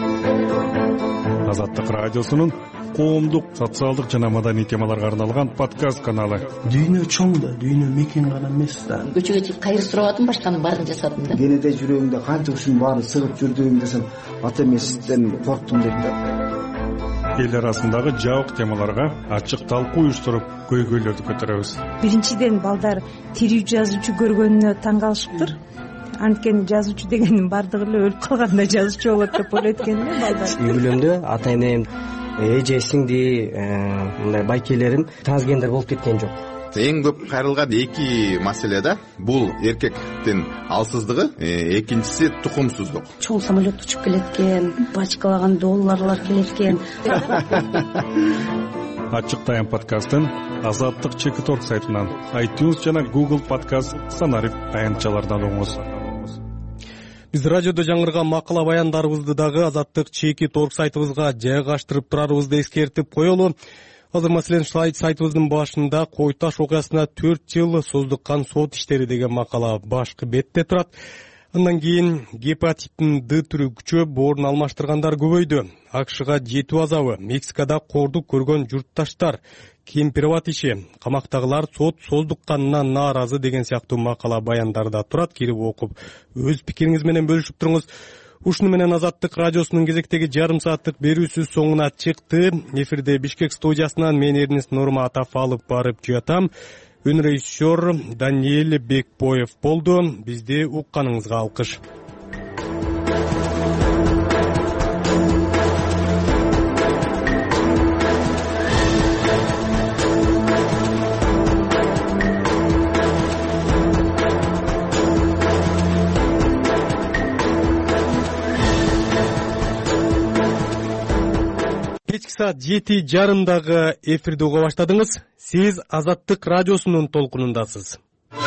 Азаттык радиосунун коомдук, социалдык жана маданий темаларга арналган подкаст каналы. Дүйнө чоң да, дүйнө мекен гана эмес да. Көчөгө чыгып кайыр сурап атам, башканын баарын жасадым да. Кенеде жүрөгүмдө канча ушунун баарын сыгып жүрдүм десем, ата эмесизден корктум дейт да. Эл арасындагы жабык темаларга ачык талкуу уюштуруп, көйгөйлөрдү көтөрөбүз. Биринчиден балдар тирүү жазуучу көргөнүнө таң калышыптыр. Анткени жазуучу дегенин бардыгы эле өлүп калганда жазуучу болот деп ойлойт экен да балдар. Үй бүлөмдө ата энем, эже, сиңди мындай байкелерим трансгендер болуп кеткен жок. Эң көп кайрылган эки маселе да. Бул эркектин алсыздыгы, экинчиси тукумсуздук. Чоң самолет учуп келет экен, бачкалаган долларлар келет экен. Ачык Тайм подкастын Азаттык чеки торг сайтынан, iTunes жана Google подкаст санарип аянтчалардан угуңуз. Биз радиодо жаңырган макала баяндарыбызды дагы Азаттык чеки торг сайтыбызга жайгаштырып турарыбызды эскертип коелу. Азыр маселен сайтыбыздын башында Кой Таш окуясына төрт жыл создуккан сот иштери деген макала башкы бетте турат. Андан кийин гепатиттин Д түрү күчөп, орун алмаштыргандар көбөйдү. Акшга жетүү азабы, Мексикада кордук көргөн журтташтар, кемпирабад иши, камактагылар сот создукканына нааразы деген сыяктуу макала баяндарда турат. Кирип окуп, өз пикириңиз менен бөлүшүп туруңуз. Ушуну менен Азаттык радиосунун кезектеги жарым сааттык берүүсү соңуна чыкты. Эфирде Бишкек студиясынан мен Эрнест Нурматов алып барып жатам. Өнрежиссер Даниэль Бекбоев болду. Бизди укканыңызга алкыш. Кечки саат жети жарымдагы эфирди уга баштадыңыз. Сиз Азаттык радиосунун толкунундасыз.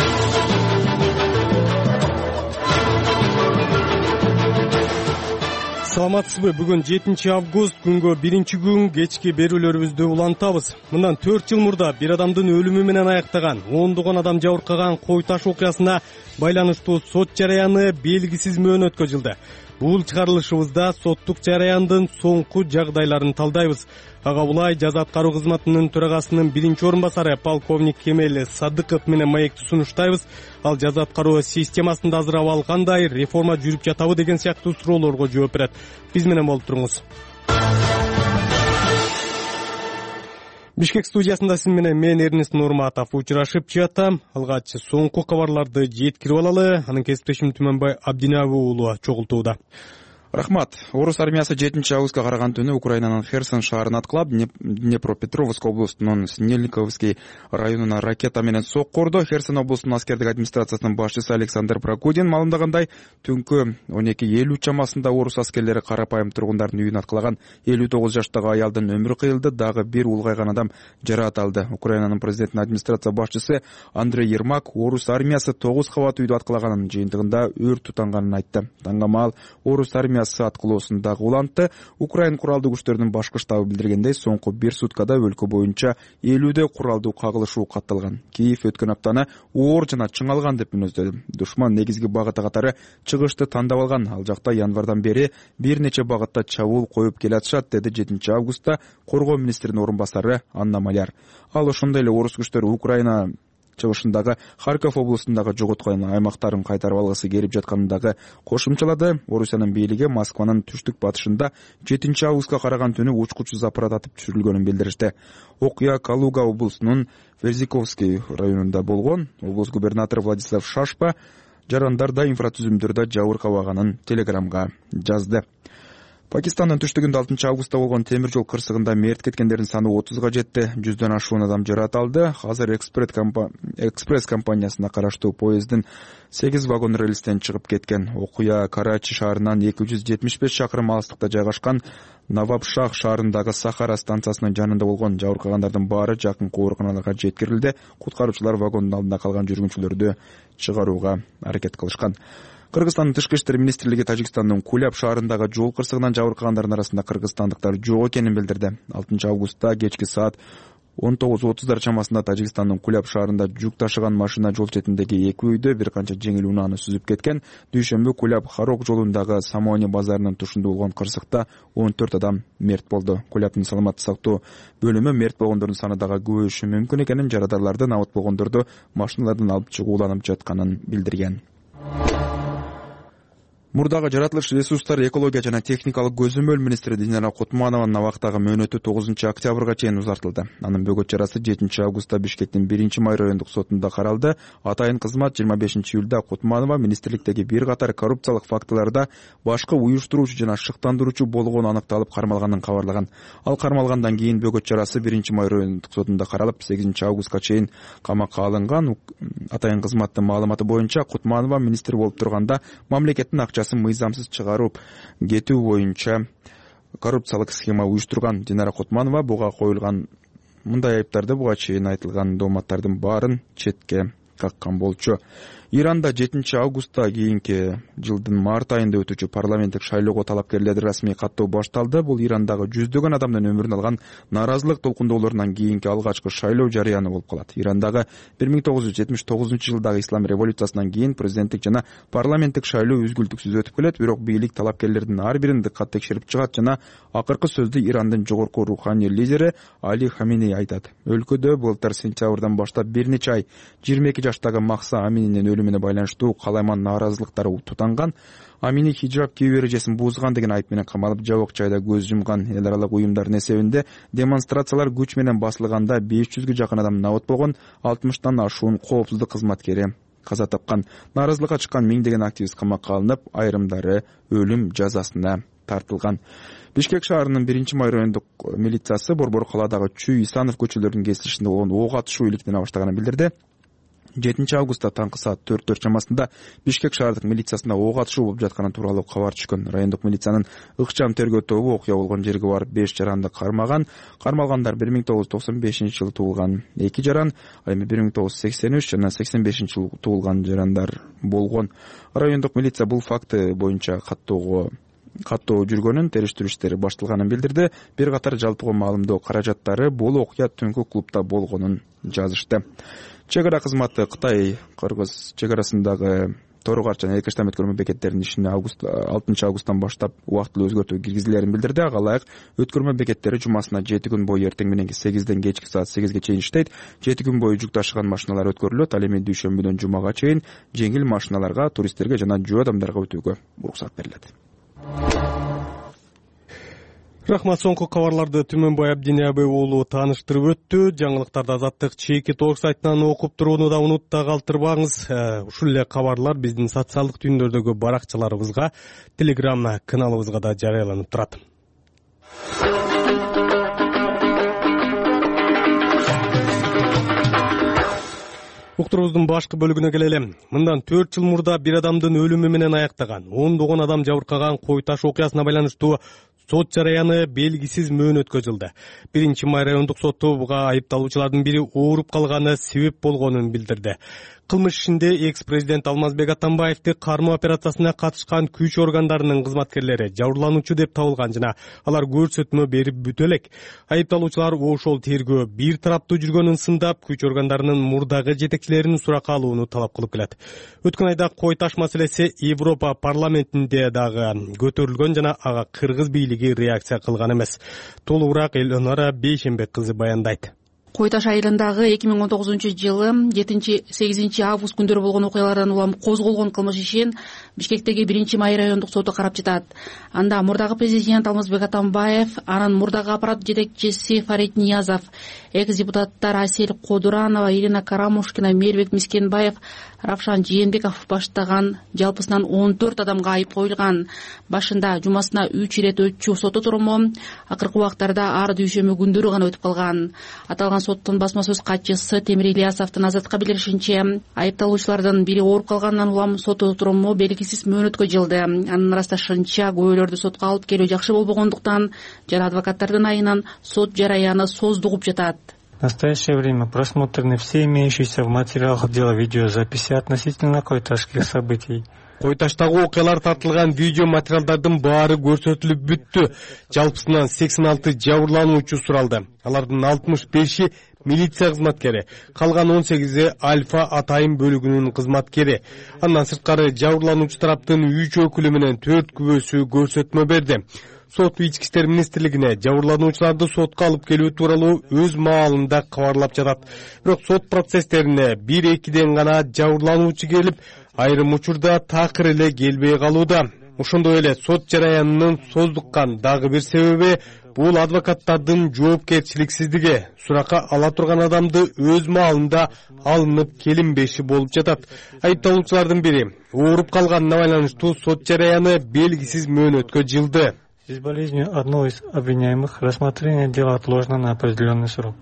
Саламатсызбы? Бүгүн жетинчи август, күнгө биринчи күн кечки берүүлөрүбүздү улантабыз. Мындан төрт жыл мурда бир адамдын өлүмү менен аяктаган, ондогон адам жабыркаган Кой Таш окуясына байланыштуу сот жараяны белгисиз мөөнөткө жылды. Бул чыгарылышыбызда соттук жараяндын соңку жагдайларын талдайбыз. Ага булай жаза аткаруу кызматынын төрагасынын биринчи орун басары полковник Кемел Садыков менен маекти сунуштайбыз. Ал жаза аткаруу системасында азыр абал кандай, реформа жүрүп жатабы деген сыяктуу суроолорго жооп берет. Биз менен болуп туруңуз. Бишкек студиясында сиз менен мен Эрнест Нурматов учурашып жатам. Алгач соңку кабарларды жеткирип алалы. Анын кесиптешим Түмөнбай Абдинаби уулу чогултууда. Рахмат. Орус армиясы жетинчи августка караган түнү Украинанын Херсон шаарын аткылап, Днепропетровск облусунун Снельниковский районуна ракета менен сокку урду. Херсон облусунун аскердик администрациясынын башчысы Александр Прокудин маалымдагандай, түнкү он эки элүү чамасында орус аскерлери карапайым тургундардын үйүн аткылаган. элүү тогуз жаштагы аялдын өмүрү кыйылды, дагы бир улгайган адам жараат алды. Украинанын президентинин администрация башчысы Андрей Ермак орус армиясы тогуз кабат үйдү аткылаганын, жыйынтыгында өрт тутанганын айтты. Таңгамал орус армиясы аткылоосундагы улантты. Украин куралдуу күчтөрүнүн башкы штабы билдиргендей, соңку бир суткада өлкө боюнча элүүдө куралдуу кагылышуу катталган. Киев өткөн аптаны оор жана чыңалган деп мүнөздөдү. Душман негизги багыты катары чыгышты тандап алган. Ал жакта январдан бери бир нече багытта чабуул коюп келатышат, деди жетинчи августта коргоо министринин орун басары Анна Маляр. Ал ошондой эле орус күчтөрү Украина чыгышындагы Харьков облусундагы жоготкон аймактарын кайтарып алгысы келип жатканындагы кошумчалады. Орусиянын бийлиги Москванын түштүк батышында жетинчи августка караган түнү учкучсуз аппарат атып түшүрүлгөнүн билдиришти. Окуя Калуга облусунун Верзиковский районунда болгон. Облус губернатору Владислав Шашпа жарандарда инфратүзүмдөрдө жабыркабаганын телеграмга жазды. Пакистандын түштүгүндө алтынчы августта болгон темир жол кырсыгында мерт кеткендердин саны отузга жетти. жүздөн ашуун адам жараат алды. Азыр экспресс компаниясына караштуу поезддин сегиз вагон рельстен чыгып кеткен. Окуя Карачи шаарынан эки жүз жетимиш беш чакырым алыстыкта жайгашкан Навабшах шаарындагы Сахара станциясынын жанында болгон. Жабыркагандардын баары жакынкы ооруканаларга жеткирилди. Куткаруучулар вагондун алдында калган жүргүнчүлөрдү чыгарууга аракет кылышкан. Кыргызстандын тышкы иштер министрлиги Тажикстандын Куляб шаарындагы жол кырсыгынан жабыркагандардын арасында кыргызстандыктар жок экенин билдирди. алтынчы августта кечки саат он тогуз отуздар чамасында Тажикстандын Куляб шаарында жүк ташыган машина жол четиндеги эки үйдө бир канча жеңил унааны сүзүп кеткен. Дүйшөмбү Куляб Харок жолундагы Самони базарынын тушунда болгон кырсыкта он төрт адам мерт болду. Кулябдын саламаттык сактоо бөлүмү мерт болгондордун саны дагы көбөйүшү мүмкүн экенин, жарадарлардын абат болгондорду машиналардан алып чыгуу уланып жатканын билдирген. Мурдагы жаратылыш ресурстар, экология жана техникалык көзөмөл министри Динара Кутманованын абактагы мөөнөтү тогузунчу октябрга чейин узартылды. Анын бөгөт чарасы жетинчи августта Бишкектин биринчи май райондук сотунда каралды. Атайын кызмат жыйырма бешинчи июлда Кутманова министрликтеги бир катар коррупциялык фактыларда башкы уюштуруучу жана шыктандыруучу болгону аныкталып кармалганын кабарлаган. Ал кармалгандан кийин бөгөт чарасы биринчи май райондук сотунда каралып, сегизинчи августка чейин камакка алынган. Атайын кызматтын маалыматы боюнча Кутманова министр болуп турганда мамлекеттин акчасын мыйзамсыз чыгарып кетүү боюнча коррупциялык схема уюштурган. Динара Кутманова буга коюлган мындай айыптарды буга чейин айтылган дооматтардын баарын четке каккан болчу. Иранда жетинчи августта кийинки жылдын март айында өтүүчү парламенттик шайлоого талапкерлерди расмий каттоо башталды. Бул Ирандагы жүздөгөн адамдын өмүрүн алган нааразылык толкундоолорунан кийинки алгачкы шайлоо жарыяны болуп калат. Ирандагы бир миң тогуз жүз жетимиш тогузунчу жылдагы ислам революциясынан кийин президенттик жана парламенттик шайлоо үзгүлтүксүз өтүп келет, бирок бийлик талапкерлердин ар бирин дыккат текшерип чыгат жана акыркы сөздү Ирандын жогорку руханий лидери Али Хаминей айтат. Өлкөдө былтыр сентябрдан баштап бир нече ай жыйырма эки жаштагы Махса Амининин өлүмүнө байланыштуу калайман нааразылыктар тутанган. Амини хижраб кийүү эрежесин бузган деген айып менен камалып, жабык жайда көз жумган. Эл аралык уюмдардын эсебинде демонстрациялар күч менен басылганда беш жүзгө жакын адам набыт болгон, алтымыштан ашуун коопсуздук кызматкери каза тапкан. Нааразылыкка чыккан миңдеген активист камакка алынып, айрымдары өлүм жазасына тартылган. Бишкек шаарынын биринчи май райондук милициясы Борбор калаадагы Чүй Исанов көчөлөрүнүн кесилишинде болгон ок атышуу иликтене баштаганын билдирди. жетинчи августта таңкы саат төрттөр чамасында Бишкек шаардык милициясына ок атышуу болуп жатканы тууралуу кабар түшкөн. Райондук милициянын ыкчам тергөө тобу окуя болгон жерге барып беш жаранды кармаган. Кармалгандар бир миң тогуз жүз токсон бешинчи жылы туулган эки жаран, а эми бир миң тогуз жүз сексен үч жана сексен бешинчи жылы туулган жарандар болгон. Райондук милиция бул факты боюнча каттоого каттоо жүргөнүн, териштирүү иштери башталганын билдирди. Бир катар жалпыга маалымдоо каражаттары бул окуя түнкү клубда болгонун жазышты. Чек ара кызматы Кытай Кыргыз чек арасындагы Торугар жана Эркештам өткөрмө бекеттеринин ишине август алтынчы августтан баштап убактылуу өзгөртүү киргизилерин билдирди. Ага ылайык өткөрмө бекеттери жумасына жети күн бою эртең мененки сегизден кечки саат сегизге чейин иштейт. жети күн бою жүк ташыган машиналар өткөрүлөт. Ал эми дүйшөмбүдөн жумага чейин жеңил машиналарга, туристтерге жана жөө адамдарга өтүүгө уруксат берилет. Рахмат, соңку кабарларды Түмөнбай Абдиниябай уулу тааныштырып өттү. Жаңылыктарды Азаттык Чеки Ток сайтынан окуп турууну да унутта калтырбаңыз. Ушул эле кабарлар биздин социалдык түйүндөрдөгү баракчаларыбызга, Телеграм каналыбызга да жарыяланып турат. Уктурубуздун башкы бөлүгүнө келели. Мындан төрт жыл мурда бир адамдын өлүмү менен аяктаган, ондогон адам жабыркаган Кой Таш окуясына байланыштуу сот жараяны белгисиз мөөнөткө жылды. Биринчи май райондук соту буга айыпталуучулардын бири ооруп калганы себеп болгонун билдирди. Кылмыш ишинде экс-президент Алмазбек Атамбаевди кармоо операциясына катышкан күч органдарынын кызматкерлери жабырлануучу деп табылган жана алар көрсөтмө берип бүтө элек. Айыпталуучулар ошол тергөө бир тараптуу жүргөнүн сындап, күч органдарынын мурдагы жетекчилерин суракка алууну талап кылып келет. Өткөн айда Кой Таш маселеси Европа парламентинде дагы көтөрүлгөн жана ага кыргыз бийлиги реакция кылган эмес. Толугураак Элнара Бейшембек кызы баяндайт. Кой Таш айылындагы эки миң он тогузунчу жылы жетинчи сегизинчи август күндөрү болгон окуялардан улам козголгон кылмыш ишин Бишкектеги биринчи май райондук соту карап жатат. Анда мурдагы президент Алмазбек Атамбаев, анын мурдагы аппарат жетекчиси Фарид Ниязов, экс-депутаттар Асель Кодуранова, Ирина Карамушкина, Мээрбек Мискенбаев, Равшан Жээнбеков баштаган жалпысынан он төрт адамга айып коюлган. Башында жумасына үч ирет өтчү сот отуруму акыркы убактарда ар дүйшөмбү күндөрү гана өтүп калган. Аталган соттун басма сөз катчысы Темир Ильясовдун Азатка билдиришинче, айыпталуучулардын бири ооруп калгандан улам сот отуруму белгисиз мөөнөткө жылды. Анын ырасташынча күбөлөрдү сотко алып келүү жакшы болбогондуктан жана адвокаттардын айынан сот жараяны создугуп жатат. В настоящее время просмотрены все имеющиеся в материалах дела видеозаписи относительно койташских событий. Кой Таштагы окуялар тартылган видео материалдардын баары көрсөтүлүп бүттү. Жалпысынан сексен алты жабырлануучу суралды. Алардын алтымыш беши милиция кызматкери, калган он сегизи Альфа Атайым бөлүгүнүн кызматкери. Андан сырткары жабырлануучу тараптын үч өкүлү менен төрт күбөсү көрсөтмө берди. Сот ички иштер министрлигине жабырлануучуларды сотко алып келүү тууралуу өз маалында кабарлап жатат. Бирок сот процесстерине бир экиден гана жабырлануучу келип, айрым учурда такыр эле келбей калууда. Ошондой эле сот жараянынын создуккан дагы бир себеби бул адвокаттардын жоопкерчиликсиздиги. Суракка ала турган адамды өз маалында алынып келинбеши болуп жатат. Айыпталуучулардын бири ооруп калганына байланыштуу сот жараяны белгисиз мөөнөткө жылды. С болезнью одного из обвиняемых рассмотрение дела отложено на определенный срок.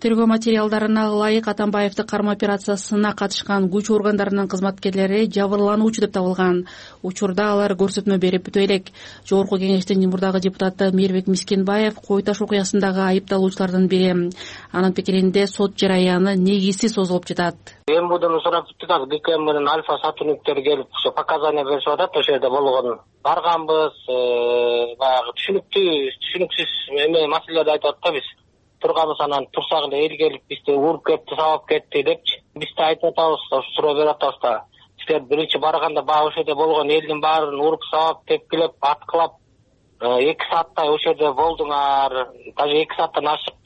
Тергөө материалдарына ылайык Атамбаевди кармоо операциясына катышкан күч органдарынын кызматкерлери жабырлануучу деп табылган. Учурда алар көрсөтмө берип бүтө элек. Жогорку кеңештин мурдагы депутаты Мээрбек Мискенбаев Кой Таш окуясындагы айыпталуучулардын бири. Анын пикиринде сот жараяны негизсиз созулуп жатат. МВДны сурап жатат, ГКМ менен Альфа сотрудниктери келип показания беришип атат, ошол жерде болгон. Барганбыз, баягы түшүнүктүү, түшүнүксүз эме маселелерди айтып атат да биз. Турганбыз, анан турсак эле эл келип бизди уруп кетти, сабап кетти депчи. Биз да айтып атабыз, суроо берип атабыз да. Силер биринчи барганда баягы ошол жерде болгон элдин баарын уруп сабап, тепкилеп, аткылап, эки сааттай ошол жерде болдуңар. Даже эки сааттан ашык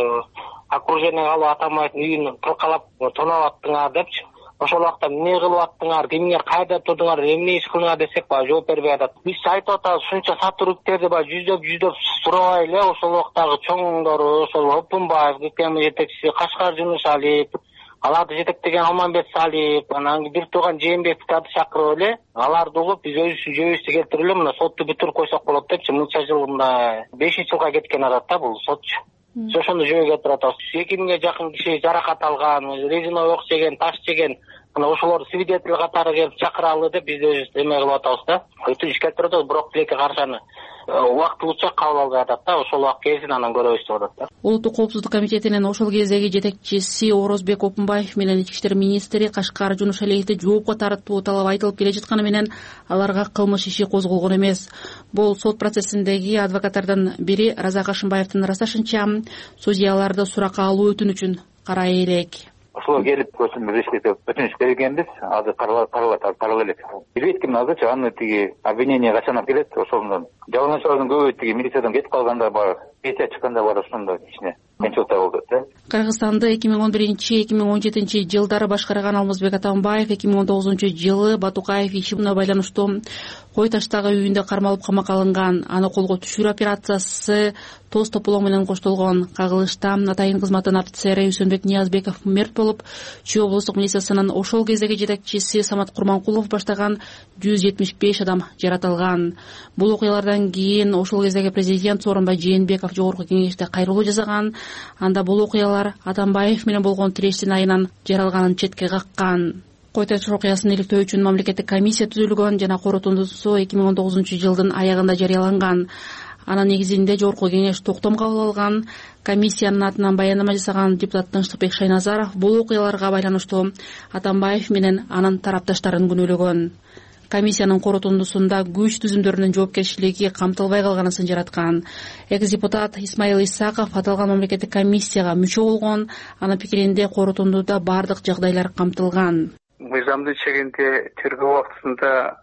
окружение калып Атамбаевдин үйүн кыркалап тонап аттыңар депчи. Ошол убакта эмне кылып аттыңар, кимге кайда турдуңар, эмне иш кылдыңар десек баягы жооп бербей атат. Биз айтып атабыз, ушунча сотрудниктерди баягы жүздөп жүздөп сурабай эле ошол убактагы чоңдору, ошол Опунбаев, ГКМ жетекчиси Кашкар Жунушалиев, аларды жетектеген Алмамбет Салиев, анан бир тууган Жээнбековду чакырып эле аларды угуп биз өзүбүздүн жөөбүздү келтирип эле мына сотту бүтүрүп койсок болот депчи. Мынча жыл мына бешинчи жылга кеткен атат да бул сотчу. Ошону жөөгө келтирип атабыз. эки миңге жакын киши жаракат алган, резиновый ок жеген, таш жеген. Мына ошолорду свидетель катары келип чакыралы деп биз өзүбүз эме кылып атабыз да. Өтүнүч келтирип атабыз, бирок тилекке каршы аны убактылууча кабыл албай атат да. Ошол убакыт келсин, анан көрөбүз деп атат да. Улуттук коопсуздук комитетинин ошол кездеги жетекчиси Орозбек Опунбаев менен ички иштер министри Кашкар Жунушалиевди жоопко тартуу талап айтылып келе жатканы менен аларга кылмыш иши козголгон эмес. Бул сот процессиндеги адвокаттардын бири Разак Ашымбаевдин ырасташынча, судьяларды суракка алуу өтүнүчүн карай элек. Ошолор келип көчүрмө беришти деп өтүнүч бергенбиз. Азыр каралып каралып каралып элек. Билбейт ким азырчы аны тиги обвинение качан келет, ошондон. Жалгынчылардын көбү тиги милициядан кетип калганда бар, пенсия чыкканда бар, ошондо кичине кыйынчылыктар болду да. Кыргызстанды эки миң он биринчи эки миң он жетинчи жылдары башкарган Алмазбек Атамбаев эки миң он тогузунчу жылы Батукаев иши менен байланыштуу Кой Таштагы үйүндө кармалып камакка алынган. Аны колго түшүрүү операциясы тоз тополоң менен коштолгон. Кагылышта атайын кызматтын офицери Үсөнбек Ниязбеков мерт болуп, Чүй облустук милициясынын ошол кездеги жетекчиси Самат Курманкулов баштаган жүз жетимиш беш адам жаратылган. Бул окуялардан кийин ошол кездеги президент Сооронбай Жээнбеков жогорку кеңеште кайрылуу жасаган. Анда бул окуялар Атамбаев менен болгон тирештин айынан жаралганын четке каккан. Кой Таш окуясын иликтөө үчүн мамлекеттик комиссия түзүлгөн жана корутундусу эки миң он тогузунчу жылдын аягында жарыяланган. Анын негизинде жогорку кеңеш токтом кабыл алган. Комиссиянын атынан баяндама жасаган депутат Тынчтыкбек Шайназаров бул окуяларга байланыштуу Атамбаев менен анын тарапташтарын күнөөлөгөн. Комиссиянын корутундусунда күч түзүмдөрүнүн жоопкерчилиги камтылбай калганысын жараткан. Экс депутат Исмаил Исаков аталган мамлекеттик комиссияга мүчө болгон. Анын пикиринде корутундуда бардык жагдайлар камтылган. Мыйзамдын чегинде тергөө убактысында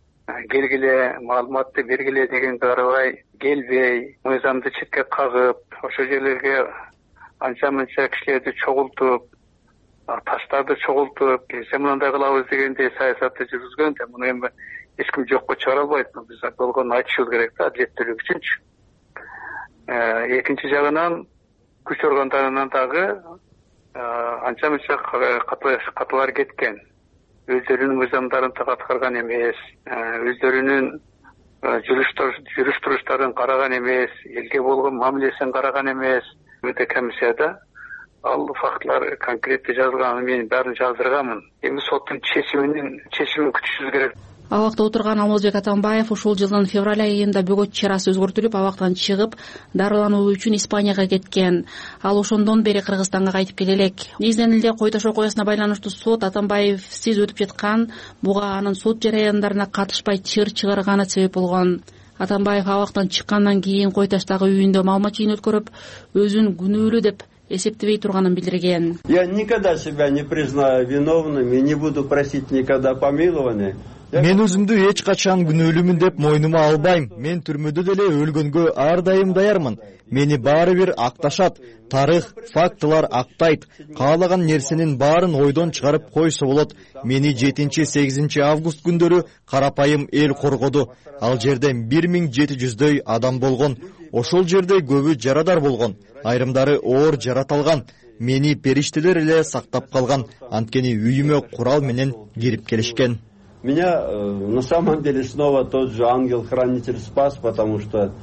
келгиле, маалыматты бергиле дегенге карабай келбей, мыйзамды четке кагып, ошол жерлерге анча-мынча кишилерди чогултуп, таштарды чогултуп, келсе мындай кылабыз дегендей саясатты жүргүзгөн да, муну эми эч ким жокко чыгара албайт. Биз болгону айтышыбыз керек да, адилеттүүлүк үчүнчү. Экинчи жагынан күч органдарынан дагы анча-мынча катылар кеткен. Өздөрүнүн мыйзамдарын так аткарган эмес, өздөрүнүн жүрүш туруштарын караган эмес, элге болгон мамилесин караган эмес. Өтө комиссияда ал фактылар конкреттүү жазылган, мен баарын жаздырганмын. Эми соттун чечиминин чечимин күтүшүбүз керек. Абакта отурган Алмазбек Атамбаев ушул жылдын февраль айында бөгөт чарасы өзгөртүлүп, абактан чыгып, дарылануу үчүн Испанияга кеткен. Ал ошондон бери Кыргызстанга кайтып келе элек. Негизинен эле Кой Таш окуясына байланыштуу сот Атамбаевсиз өтүп жаткан, буга анын сот жараяндарына катышпай чыр чыгарганы себеп болгон. Атамбаев абактан чыккандан кийин Кой Таштагы үйүндө малма чейин өткөрүп, өзүн күнөөлүү деп эсептебей турганын билдирген. Я никогда себя не признаю виновным и не буду просить никогда помилования. Мен өзүмдү эч качан күнөөлүүмүн деп мойнума албайм. Мен түрмөдө деле өлгөнгө ар дайым даярмын. Мени баары бир акташат. Тарых, фактылар актайт. Каалаган нерсенин баарын ойдон чыгарып койсо болот. Мени жетинчи сегизинчи август күндөрү карапайым эл коргоду. Ал жерде бир миң жети жүздөй адам болгон. Ошол жерде көбү жарадар болгон. Айрымдары оор жараталган. Мени периштелер эле сактап калган. Анткени үйүмө курал менен кирип келишкен. Меня э, на самом деле снова тот же ангел-хранитель спас, потому что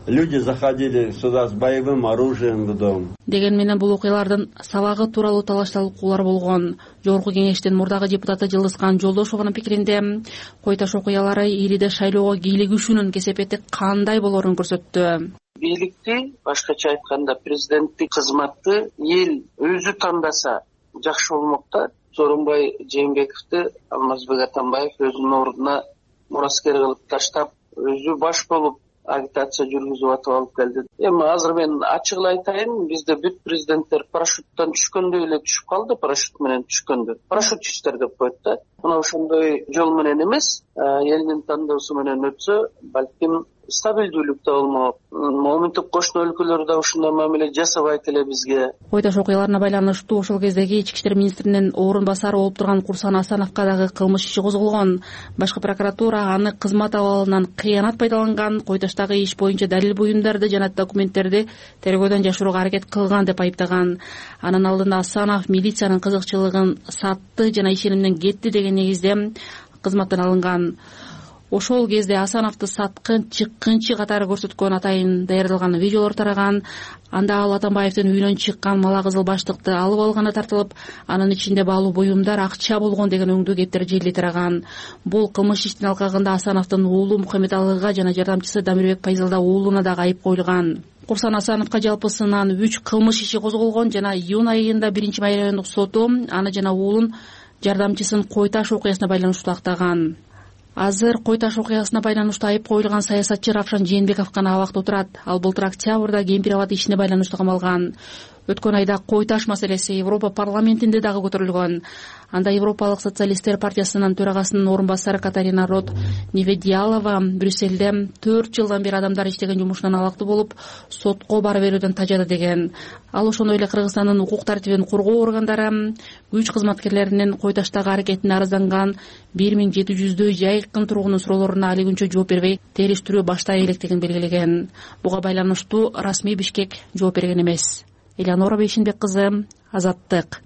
люди заходили сюда с боевым оружием в дом. Деген менен бул окуялардын сабагы тууралуу талаш талкуулар болгон. Жогорку кеңештин мурдагы депутаты Жылдызкан Жолдошованын пикиринде кой таш окуялары элиде шайлоого кийлигишүүнүн кесепети кандай болорун көрсөттү. Бийликти, башкача айтканда президенттик кызматты эл өзү тандаса жакшы болмок да. Сооронбай Жээнбековду Алмазбек Атамбаев өзүнүн ордуна мураскер кылып таштап, өзү баш болуп агитация жүргүзүп атып алып келди. Эми азыр мен ачык эле айтайын, бизде бүт президенттер парашюттан түшкөндөй эле түшүп калды, парашют менен түшкөндө. Парашютчистер деп коет да. Мына ошондой жол менен эмес, элдин тандоосу менен өтсө, балким стабилдүүлүктө болмок. Моминтип кошуна өлкөлөр да ушундай мамиле жасабайт эле бизге. Кой таш окуяларына байланыштуу ошол кездеги ички иштер министринин орун басары болуп турган Курсан Асановго дагы кылмыш иши козголгон. Башкы прокуратура аны кызмат абалынан кыянат пайдаланган, кой таштагы иш боюнча далил буюмдарды жана документтерди тергөөдөн жашырууга аракет кылган деп айыптаган. Анын алдында Асанов милициянын кызыкчылыгын сатты жана ишенимден кетти деген негизде кызматтан алынган. Ошол кезде Асановду саткын, чыккынчы катары көрсөткөн атайын даярдалган видеолор тараган. Анда ал Атамбаевдин үйүнөн чыккан мала кызыл баштыкты алып алганы тартылып, анын ичинде баалуу буюмдар, акча болгон деген өңдүү кептер желди тараган. Бул кылмыш иштин алкагында Асановдун уулу Мухаммедалыга жана жардамчысы Дамирбек Пайзалда уулуна дагы айып коюлган. Курсан Асановго жалпысынан үч кылмыш иши козголгон жана июнь айында биринчи Майра райондук соту аны жана уулун жардамчысын Кой таш окуясына байланыштуу актаган. Азыр Кой таш окуясына байланыштуу айып коюлган саясатчы Равшан Жээнбеков гана абакта отурат. Ал былтыр октябрда Кемпир-Абад ишине байланыштуу камалган. Өткөн айда Кой таш маселеси Европа парламентинде дагы көтөрүлгөн. Анда Европалык социалисттер партиясынын төрагасынын орун басары Катарина Рот Неведиалова Брюссельде төрт жылдан бери адамдар иштеген жумушунан алактуу болуп, сотко бара берүүдөн тажады деген. Ал ошондой эле Кыргызстандын укук тартибин коргоо органдары күч кызматкерлеринин Кой таштагы аракетине арызданган бир миң жети жүздөй жайкын тургунун суроолоруна али күнчө жооп бербей териштирүү баштай электигин белгилеген. Буга байланыштуу расмий Бишкек жооп берген эмес. Элеонора Бейшинбек кызы, Азаттык.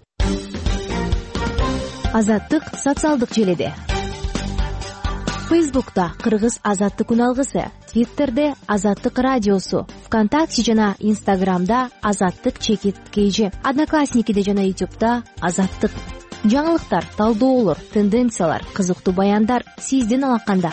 Азаттык социалдык желеде. Фейсбукта Кыргыз Азаттык үналгысы, Твиттерде Азаттык радиосу, ВКонтакте жана Инстаграмда Азаттык чекит кейжи, Одноклассникиде жана Ютубта Азаттык. Жаңылыктар, талдоолор, тенденциялар, кызыктуу баяндар сиздин алаканда.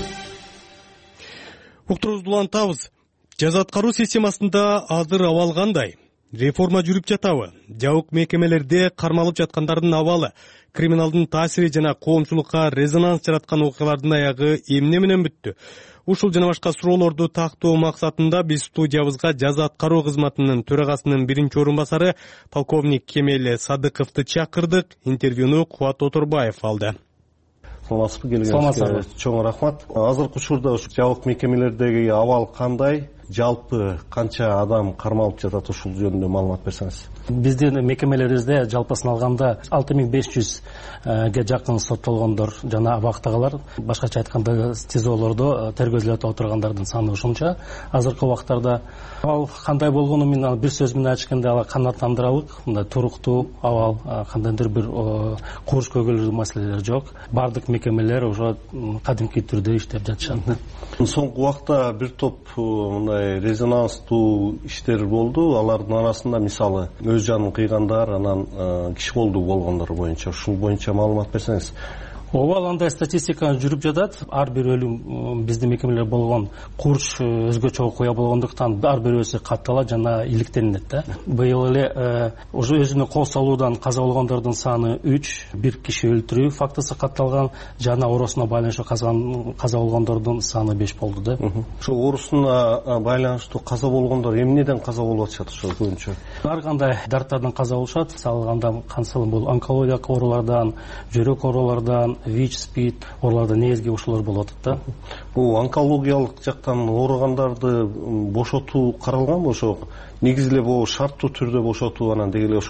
Уктуруубузду улантабыз. Жаза аткаруу системасында азыр абал кандай? Реформа жүрүп жатабы? Жабык мекемелерде кармалып жаткандардын абалы, криминалдын таасири жана коомчулукка резонанс жараткан окуялардын аягы эмне менен бүттү? Ушул жана башка суроолорду тактоо максатында биз студиябызга жаза аткаруу кызматынын төрагасынын биринчи орун басары полковник Кемел Садыковду чакырдык. Интервьюну Кубат Оторбаев алды. Саламатсызбы, келгениңизге чоң рахмат. Азыркы учурда ушу жабык мекемелердеги абал кандай? Жалпы канча адам кармалып жатат, ушул жөнүндө маалымат берсеңиз. Биздин мекемелерибизде жалпысын алганда алты миң беш жүзгө жакын соттолгондор жана абактагылар, башкача айтканда тизолордо тергөөдө отургандардын саны ушунча. Азыркы убактарда абал кандай болгону мен бир сөз менен айтканда ала канааттандыралык, мындай туруктуу абал, кандайдыр бир курч көгөлүү маселелер жок. Бардык мекемелер уже кадимки түрдө иштеп жатышат. Соңку убакта бир топ мындай резонанстуу иштер болду. Алардын арасында мисалы өз жанын кыйгандар, анан киши колдуу болгондор боюнча, ушул боюнча маалымат берсеңиз. Ооба, андай статистика жүрүп жатат. Ар бир өлүм биздин мекемелер болгон курч өзгөчө окуя болгондуктан ар бирөөсү катталат жана иликтенет да. Быйыл эле уже өзүнө кол салуудан каза болгондордун саны үч, бир киши өлтүрүү фактысы катталган, жана оорусуна байланыштуу каза болгондордун саны беш болду да. Ошо оорусуна байланыштуу каза болгондор эмнеден каза болуп атышат ошо көбүнчө? Ар кандай дарттардан каза болушат. Салганда кансыл бул онкологиялык оорулардан, жүрөк оорулардан, ВИЧ, СПИД оорулардан негизги ушулар болуп атат да. Бул онкологиялык жактан ооругандарды бошотуу каралганбы? Ошо негизи эле бул шарттуу түрдө бошотуу, анан деги эле ошол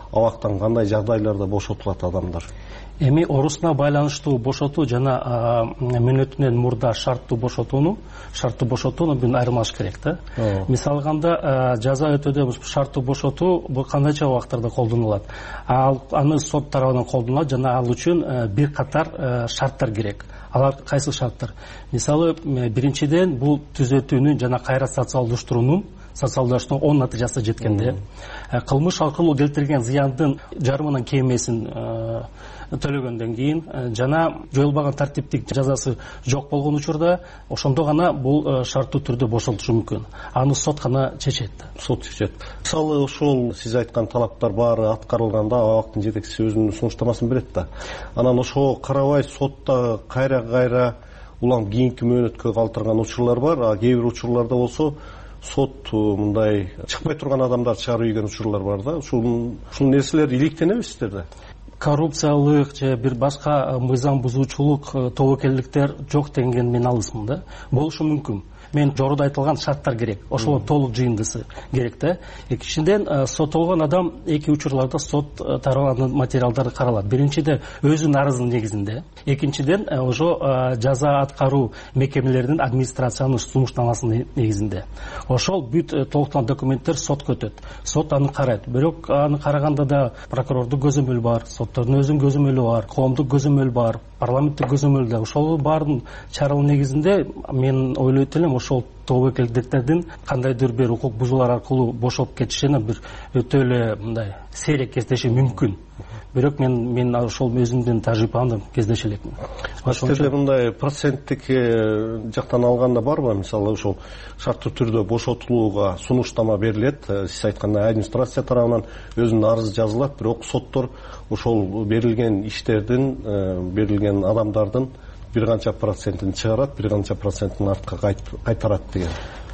абактан кандай жагдайларда бошотулат адамдар? Эми оорусуна байланыштуу бошотуу жана мөөнөтүнөн мурда шарттуу бошотууну шарттуу бошотууну бул айырмалаш керек да. Мисалы алганда жаза өтөөдө шарттуу бошотуу бул кандайча убактарда колдонулат? Ал аны сот тарабынан колдонулат жана ал үчүн бир катар шарттар керек. Алар кайсы шарттар? Мисалы биринчиден бул түзөтүүнү жана кайра социалдаштыруунун социалдаштыруу оң натыйжасы жеткенде, кылмыш аркылуу келтирген зыяндын жарымынан кемесин төлөгөндөн кийин жана жоюлбаган тартиптик жазасы жок болгон учурда ошондо гана бул шарттуу түрдө бошотулушу мүмкүн. Аны сот гана чечет. Сот чечет. Мисалы ошол сиз айткан талаптар баары аткарылганда абактын жетекчиси өзүнүн сунуштамасын берет да. Анан ошого карабай сотто кайра кайра улам кийинки мөөнөткө калтырган учурлар бар, а кээ бир учурларда болсо сот мындай чыкпай турган адамдар чыгарып ийген учурлар бар да. Ушул ушул нерселер иликтенеби сиздерде? Коррупциялык же бир башка мыйзам бузуучулук, тобокелдиктер жок дегенге мен алысмын да. Болушу мүмкүн. Мен жоруда айтылган шарттар керек. Ошол толук жыйындысы керек да. Экинчиден соттолгон адам эки учурларда сот тарабынан материалдары каралат. Биринчиде өзүнүн арызынын негизинде, экинчиден ошо жаза аткаруу мекемелеринин администрациянын сунуштамасынын негизинде. Ошол бүт толукталган документтер сотко өтөт. Сот аны карайт. Бирок аны караганда да прокурордун көзөмөлү бар, соттордун өзүнүн көзөмөлү бар, коомдук көзөмөл бар, парламенттик көзөмөл да. Ошол баардын чаралын негизинде мен ойлойт элем ошол тобокелдиктердин кандайдыр бир укук бузуулар аркылуу бошоп кетишине бир өтө эле мындай сейрек кездеши мүмкүн. Бирок мен мен ошол өзүмдүн тажрыйбамды кездеше элекмин. Сиздерде мындай проценттик жактан алганда барбы? Мисалы ошол шарттуу түрдө бошотулууга сунуштама берилет. Сиз айткандай администрация тарабынан өзүнүн арызы жазылат, бирок соттор ошол берилген иштердин, берилген адамдардын бир канча процентин чыгарат, бир канча процентин артка кайтарат деген.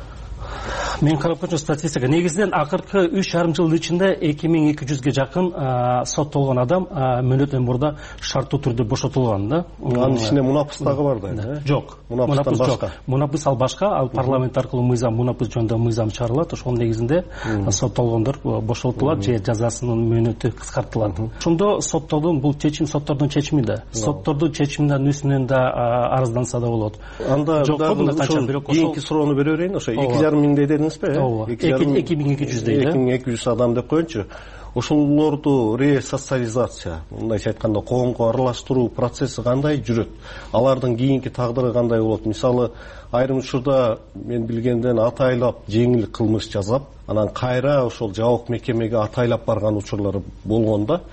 Мен карап көрчү статистика негизинен акыркы үч жарым жылдын ичинде эки миң эки жүзгө жакын соттолгон адам мөөнөттөн мурда шарттуу түрдө бошотулган да. Анын ичинде мунапыс дагы бар да. Жок. Мунапыс жок. Мунапыс ал башка, ал парламент аркылуу мыйзам, мунапыс жөнүндө мыйзам чыгарылат, ошонун негизинде соттолгондор бошотулат же жазасынын мөөнөтү кыскартылат. Ошондо соттордун бул чечим соттордун чечими да. Соттордун чечиминин үстүнөн да арызданса да болот. Анда кийинки суроону бере берейин. Ошо эки жарым миңдей дедиңизби? эки миң эки жүздөй да. эки миң эки жүз адам деп коеюнчу. Ошолорду ресоциализация, мындайча айтканда коомго аралаштыруу процесси кандай жүрөт? Алардын кийинки тагдыры кандай болот? Мисалы, айрым учурда мен билгенден атайлап жеңил кылмыш жазап, анан кайра ошол жабык мекемеге атайлап барган учурлар болгон да.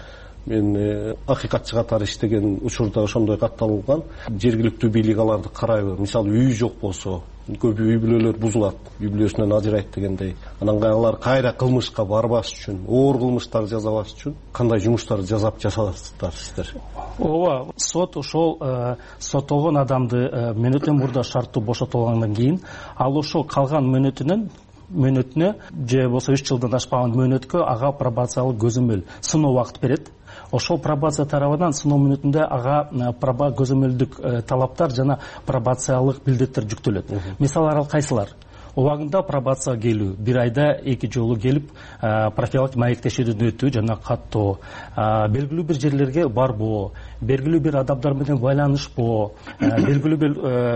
Мен акыйкатчы катары иштеген учурда ошондой катталган. Жергиликтүү бийлик аларды карайбы? Мисалы, үй жок болсо, көп үй бүлөлөр бузулат, үй бүлөсүнөн ажырайт дегендей. Анан алар кайра кылмышка барбаш үчүн, оор кылмыштар жасабаш үчүн кандай жумуштарды жасап жасадыңыздар сиздер? Ооба, сот ошол соттолгон адамды мөөнөттөн мурда шарттуу бошотулгандан кийин, ал ошол калган мөөнөтүнөн мөөнөтүнө же болсо үч жылдан ашпаган мөөнөткө ага пробациялык көзөмөл, сыноо убакыт берет. Ошол пробация тарабынан сыноо мүнөтүндө ага проба көзөмөлдүк талаптар жана пробациялык билдеттер жүктөлөт. Мисалы арал кайсылар? Убагында пробация келүү, бир айда эки жолу келип профилактик маектешүүдөн өтүү жана каттоо, белгилүү бир жерлерге барбоо, белгилүү бир адамдар менен байланышпоо, белгилүү бир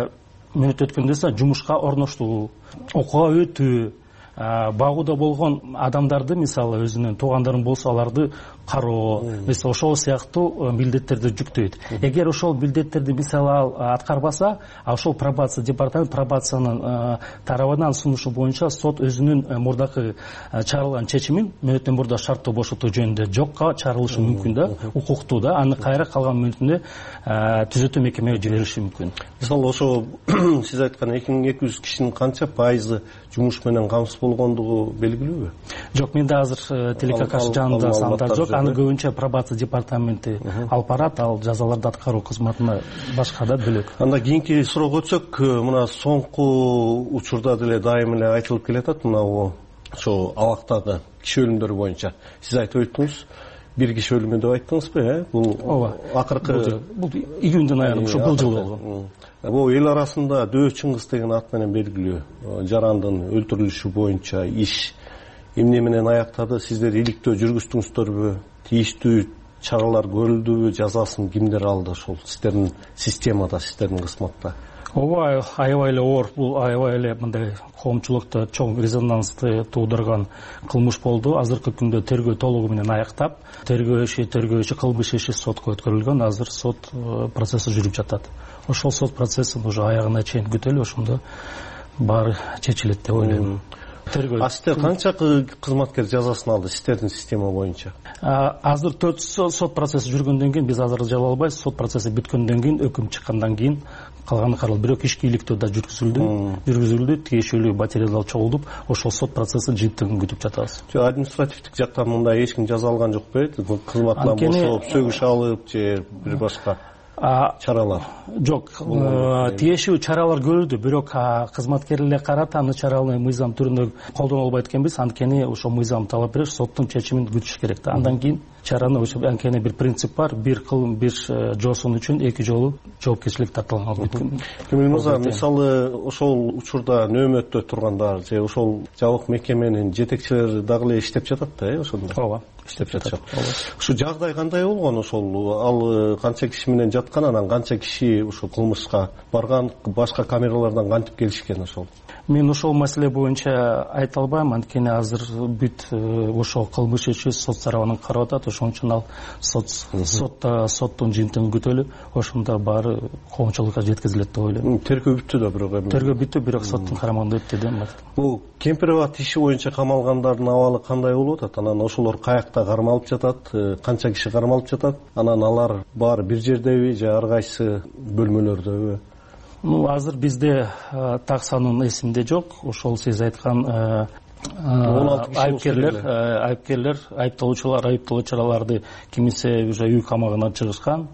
мөөнөт өткөндө жумушка орноштуу, окууга өтүү, багууда болгон адамдарды, мисалы өзүнүн туугандарын болсо аларды кароо, мисалы ошол сыяктуу милдеттерди жүктөйт. Эгер ошол милдеттерди мисалы ал аткарбаса, ошол пробация департамент пробациянын тарабынан сунушу боюнча сот өзүнүн мурдакы чыгарылган чечимин мөөнөттөн мурда шарттуу бошотуу жөнүндө жокко чыгарылышы мүмкүн да, укуктуу да, аны кайра калган мөөнөтүндө түзөтүү мекемеге жиберилиши мүмкүн. Мисалы ошо сиз айткан эки миң эки жүз кишинин канча пайызы жумуш менен камсыз болгондугу белгилүүбү? Жок, менде азыр тилекке каршы жанында сандар жок. Аны көбүнчө пробация департаменти алып барат, ал жазаларды аткаруу кызматына башка да бөлөк. Анда кийинки суроого өтсөк, мына соңку учурда деле дайым эле айтылып келатат, мына ошо абактагы киши өлүмдөрү боюнча. Сиз айтып өттүңүз, бир киши өлүмү деп айттыңызбы, э? Бул акыркы бул июндун айында, ушу бул жыл болгон. Бул эл арасында Дөө Чыңгыз деген ат менен белгилүү жарандын өлтүрүлүшү боюнча иш эмне менен аяктады? Сиздер иликтөө жүргүздүңүздөрбү? тийиштүү чаралар көрүлдүбү, жазасын кимдер алды ошол сиздердин системада, сиздердин кызматта? ооба, аябай эле оор, бул аябай эле мындай коомчулукта чоң резонансты туудурган кылмыш болду. Азыркы күндө тергөө толугу менен аяктап, тергөө иши, тергөө иши, кылмыш иши сотко өткөрүлгөн. Азыр сот процесси жүрүп жатат. Ошол сот процессин уже аягына чейин күтөлүп, ошондо баары чечилет деп ойлойм. А сиздер канча кызматкер жазасын алды сиздердин система боюнча? Азыр төрт сот процесси жүргөндөн кийин, биз азыр жала албайбыз. Сот процесси бүткөндөн кийин, өкүм чыккандан кийин калганы каралды. Бирок ишке иликтөө да жүргүзүлдү. Жүргүзүлдү, тиешелүү материалдар чогулдуп, ошол сот процессин жыйынтыгын күтүп жатабыз. Жок, административдик жактан мындай эч ким жаза алган жок белет? Кызматынан бошоп, сөгүш алып же бир башка чаралар? Жок, тиешелүү чаралар көрүлдү, бирок кызматкерлерге карата аны чараны мыйзам түрүндө колдоно албайт экенбиз. Анткени ошо мыйзам талап берет, соттун чечимин күтүш керек да. Андан кийин чараны ошо анткени бир принцип бар, бир кылым, бир жосун үчүн эки жолу жоопкерчилик тартылган. Кемел мырза, мисалы ошол учурда нөөмөттө тургандар же ошол жабык мекеменин жетекчилери дагы эле иштеп жатат да, э, ошондо? Ооба, иштеп жатат. Ушу жагдай кандай болгон ошол? Ал канча киши менен жаткан, анан канча киши ошо кылмышка барган, башка камералардан кантип келишкен ошол? Мен ошол маселе боюнча айта албайм, анткени азыр бүт ошол кылмыш иши сот сарабынан карап атат. Ошон үчүн ал сот сотто соттун жыйынтыгын күтөлүп, ошондо баары коомчулукка жеткизилет деп ойлойм. Тергөө бүттү да, бирок эми. Тергөө бүттү, бирок соттун карамагында өттү да. Бул Кемпирабад иши боюнча камалгандардын абалы кандай болуп атат? Анан ошолор каякта кармалып жатат? Канча киши кармалып жатат? Анан алар баары бир жердеби же ар кайсы бөлмөлөрдөбү? Ну, азыр бизде так санын эсимде жок. Ошол сиз айткан айыпкерлер, айыпкерлер, айыпталуучулар, айыпталуу чараларды кимисе уже үй камагынан чыгышкан.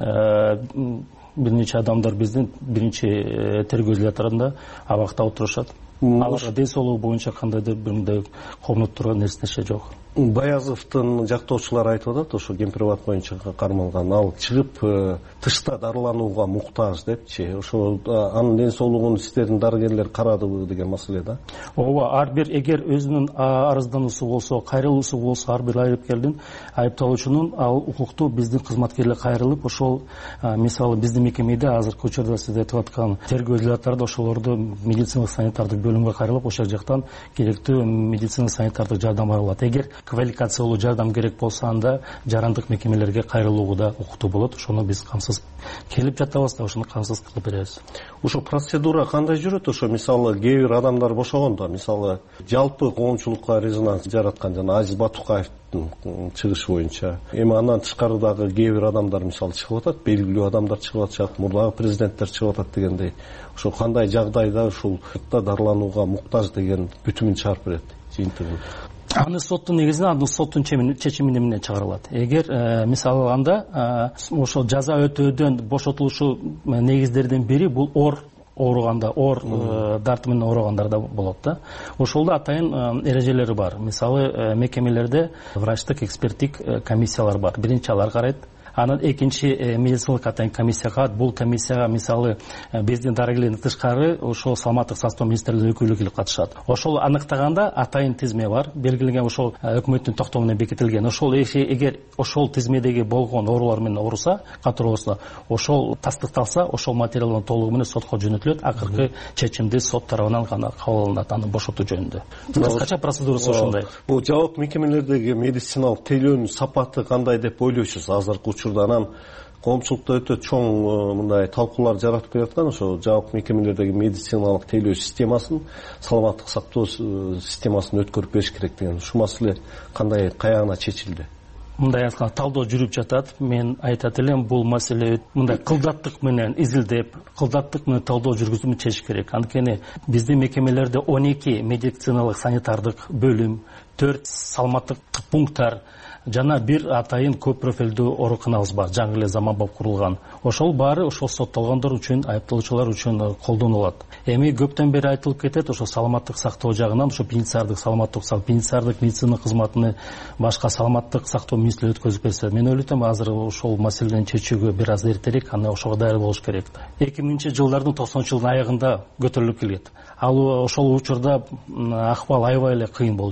Бир нече адамдар биздин биринчи тергөө изоляторунда абакта отурушат. Аларга ден соолугу боюнча кандайдыр бир мындай комнот турган нерсе жок. Баязовдун жактоочулары айтып атат, ошо Кемпирабад боюнча кармалган, ал чыгып тышта дарыланууга муктаж депчи. Ошо анын ден соолугун сиздердин дарыгерлер карадыбы деген маселе да? Ооба, ар бир эгер өзүнүн арыздануусу болсо, кайрылуусу болсо, ар бир айыпкердин, айыпталуучунун ал укуктуу биздин кызматкерлер кайрылып, ошол мисалы биздин мекемеде азыркы учурда сиз айтып аткан тергөө изоляторунда ошолорду медициналык санитардык бөлүмгө кайрылып, ошол жактан керектүү медициналык санитардык жардам алат. Эгер квалификациялуу жардам керек болсо, анда жарандык мекемелерге кайрылууга да укуктуу болот. Ошону биз камсыз келип жатабыз да, ошону камсыз кылып беребиз. Ошо процедура кандай жүрөт? Ошо мисалы кээ бир адамдар бошогондо, мисалы жалпы коомчулукка резонанс жараткан жана Азиз Батукаевдин чыгышы боюнча, эми андан тышкары дагы кээ бир адамдар мисалы чыгып атат, белгилүү адамдар чыгып атышат, мурдагы президенттер чыгып атат дегендей. Ошо кандай жагдайда ушул дарыланууга муктаж деген бүтүмүн чыгарып берет, жыйынтыгын? Аны соттун негизинде, аны соттун чечими менен чыгарылат. Эгер мисалы алганда ошол жаза өтөөдөн бошотулушу негиздердин бири бул оор ооруганда, оор дарты менен ооругандарда болот да. Ошолдо атайын эрежелери бар. Мисалы мекемелерде врачтык эксперттик комиссиялар бар. Биринчи алар карайт. Анан экинчи медициналык атайын комиссияга, бул комиссияга мисалы биздин дарыгерлердин тышкары ошол саламаттык сактоо министрлигинин өкүлү келип катышат. Ошол аныктаганда атайын тизме бар, белгиленген, ошол өкмөттүн токтому менен бекитилген. Ошол эгер ошол тизмедеги болгон оорулар менен ооруса, катуу ооруса, ошол тастыкталса, ошол материалдын толугу менен сотко жөнөтүлөт. Акыркы чечимди сот тарабынан гана кабыл алынат, аны бошотуу жөнүндө. Кыскача процедурасы ошондой. Бул жабык мекемелердеги медициналык тейлөөнүн сапаты кандай деп ойлойсуз азыркы учурда? Анан коомчулукта өтө чоң мындай талкуулар жаратып келаткан, ошо жабык мекемелердеги медициналык тейлөө системасын, саламаттык сактоо системасын өткөрүп бериш керек деген. Ушул маселе кандай, каягына чечилди? Мындай айтканда, талдоо жүрүп жатат. Мен айтат элем, бул маселе мындай кылдаттык менен изилдеп, кылдаттык менен талдоо жүргүзүп чечиш керек. Анткени биздин мекемелерде он эки медициналык санитардык бөлүм, төрт саламаттык пункттар жана бир атайын көп профилдүү ооруканабыз бар, жаңы эле заманбап курулган. Ошол баары ошол соттолгондор үчүн, айыпталуучулар үчүн колдонулат. Эми көптөн бери айтылып кетет, ошо саламаттык сактоо жагынан, ошо пенитенциардык саламаттык сактоо, пенитенциардык медицина кызматыны башка саламаттык сактоо министрлиги өткөзүп берсе, мен ойлойм, азыр ошол маселени чечүүгө бир аз эртерээк, аны ошого даяр болуш керек. эки миңинчи жылдардын токсонунчу жылдын аягында көтөрүлүп келет. Ал ошол учурда акыбал аябай эле кыйын болчу.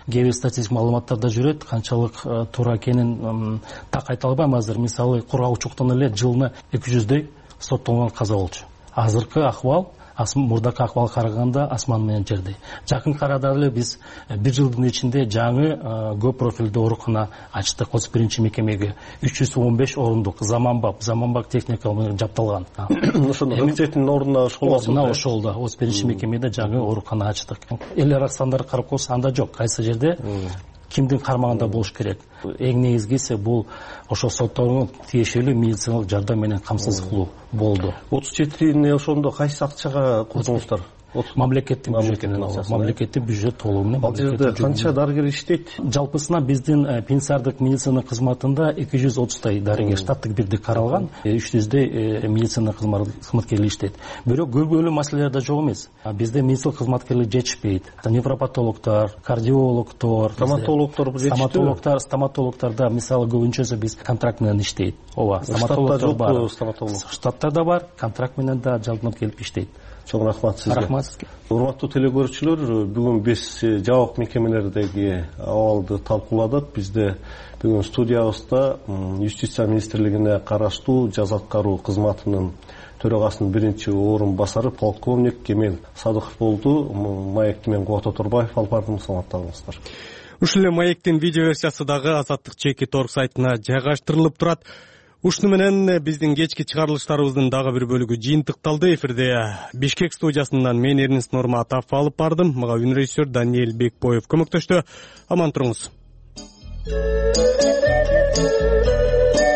кээ бир статистик маалыматтар да жүрөт, канчалык туура экенин так айта албайм азыр. Мисалы кургаучуктан эле жылына эки жүздөй соттолгон каза болчу. Азыркы акыбал мурдакы акыбалга караганда асман менен жердей. Жакынкы арада эле биз бир жылдын ичинде жаңы көп профилдүү оорукана ачтык. отуз биринчи мекемеге үч жүз он беш орундук заманбап заманбап техника менен жабдалган. Ошондо комитеттин ордуна ошол мына ошол да отуз биринчи мекемеде жаңы оорукана ачтык. Эл ара стандарт карап койсо анда жок. Кайсы жерде кимдин кармагында болуш керек. Эң негизгиси бул ошо соттоонун тиешелүү медициналык жардам менен камсыз кылуу болду. отуз жетини ошондо кайсы акчага курдуңуздар? Мамлекеттин бюджетинен мамлекеттик бюджет толугу менен. Ал жерде канча дарыгер иштейт? Жалпысына биздин пенсиардык медицина кызматында эки жүз отуздай дарыгер штаттык бирдик каралган, үч жүздөй медицина кызматкерлери иштейт. Бирок көбөлүү маселелер да жок эмес. Бизде медицина кызматкерлери жетишпейт. Невропатологдор, кардиологдор, стоматологдор жетишпейт. Стоматологдор, стоматологдорда мисалы көбүнчөсү биз контракт менен иштейт. Ооба, стоматологдор бар. Штаттарда бар, контракт менен да жалпылап келип иштейт. Чоң рахмат сизге. Рахмат сизге. Урматтуу телекөрүүчүлөр, бүгүн биз жабык мекемелердеги абалды талкууладык. Бизде бүгүн студиябызда Юстиция министрлигине караштуу жаза аткаруу кызматынын төрагасынын биринчи орун басары полковник Кемел Садыков болду. Маекти мен Кубат Оторбаев алып бардым, саламаттаңыздар. Ушул эле маектин видео версиясы дагы Азаттык чекит орг сайтына жайгаштырылып турат. Ушуну менен биздин кечки чыгарылыштарыбыздын дагы бир бөлүгү жыйынтыкталды. Эфирде Бишкек студиясынан мен Эрнест Нурматов алып бардым. Мага үн режиссер Даниэль Бекбоев көмөктөштү. Аман туруңуз.